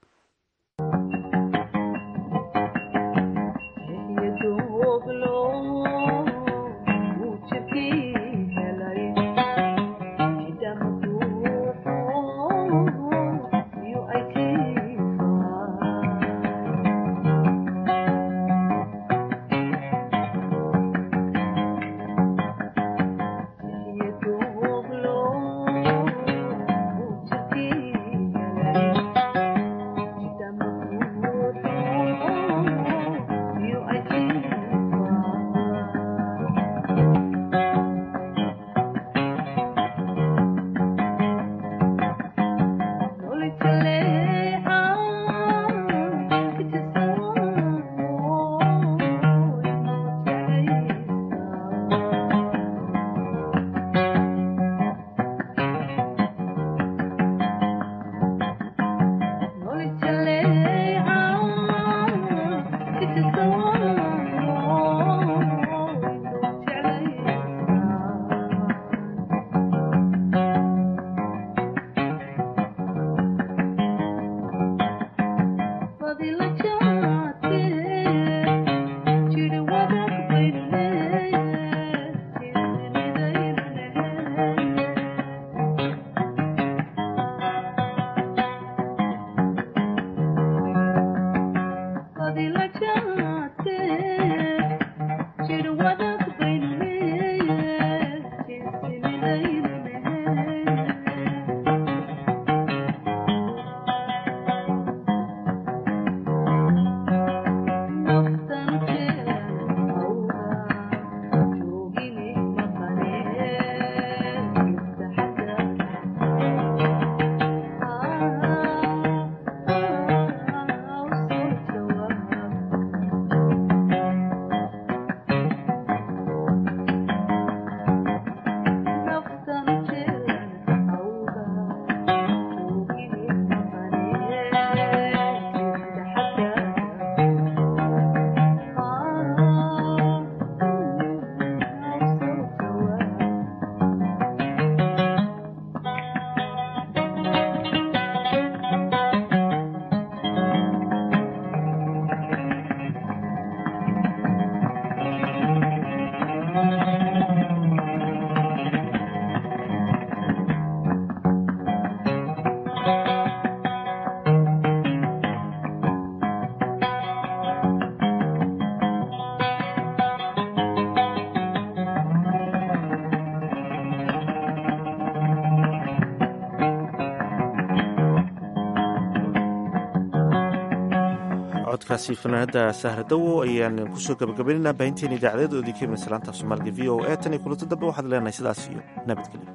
codkaasi fanaanada Sahra Dawo ayaan kusoo gabagabaynaynaa baahinteena idaacadeed oo idinka iman salaanta Soomaaliga VOA tan iyo kulanti dambe waxaad leenahay sidaas iyo nabadgelyo.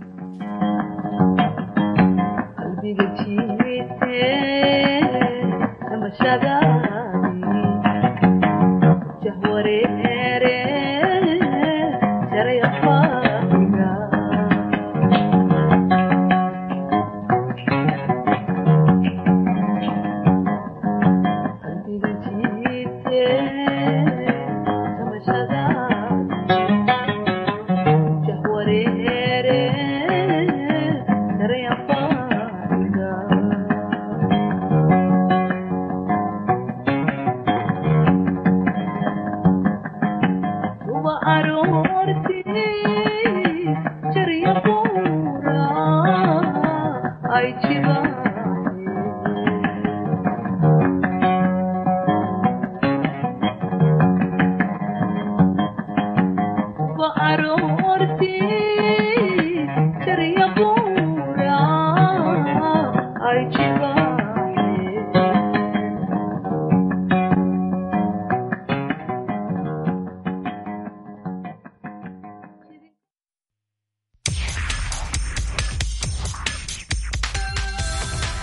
qalbiga jiite ama shadaani jahwareere jaray afaaga jahwareere yaa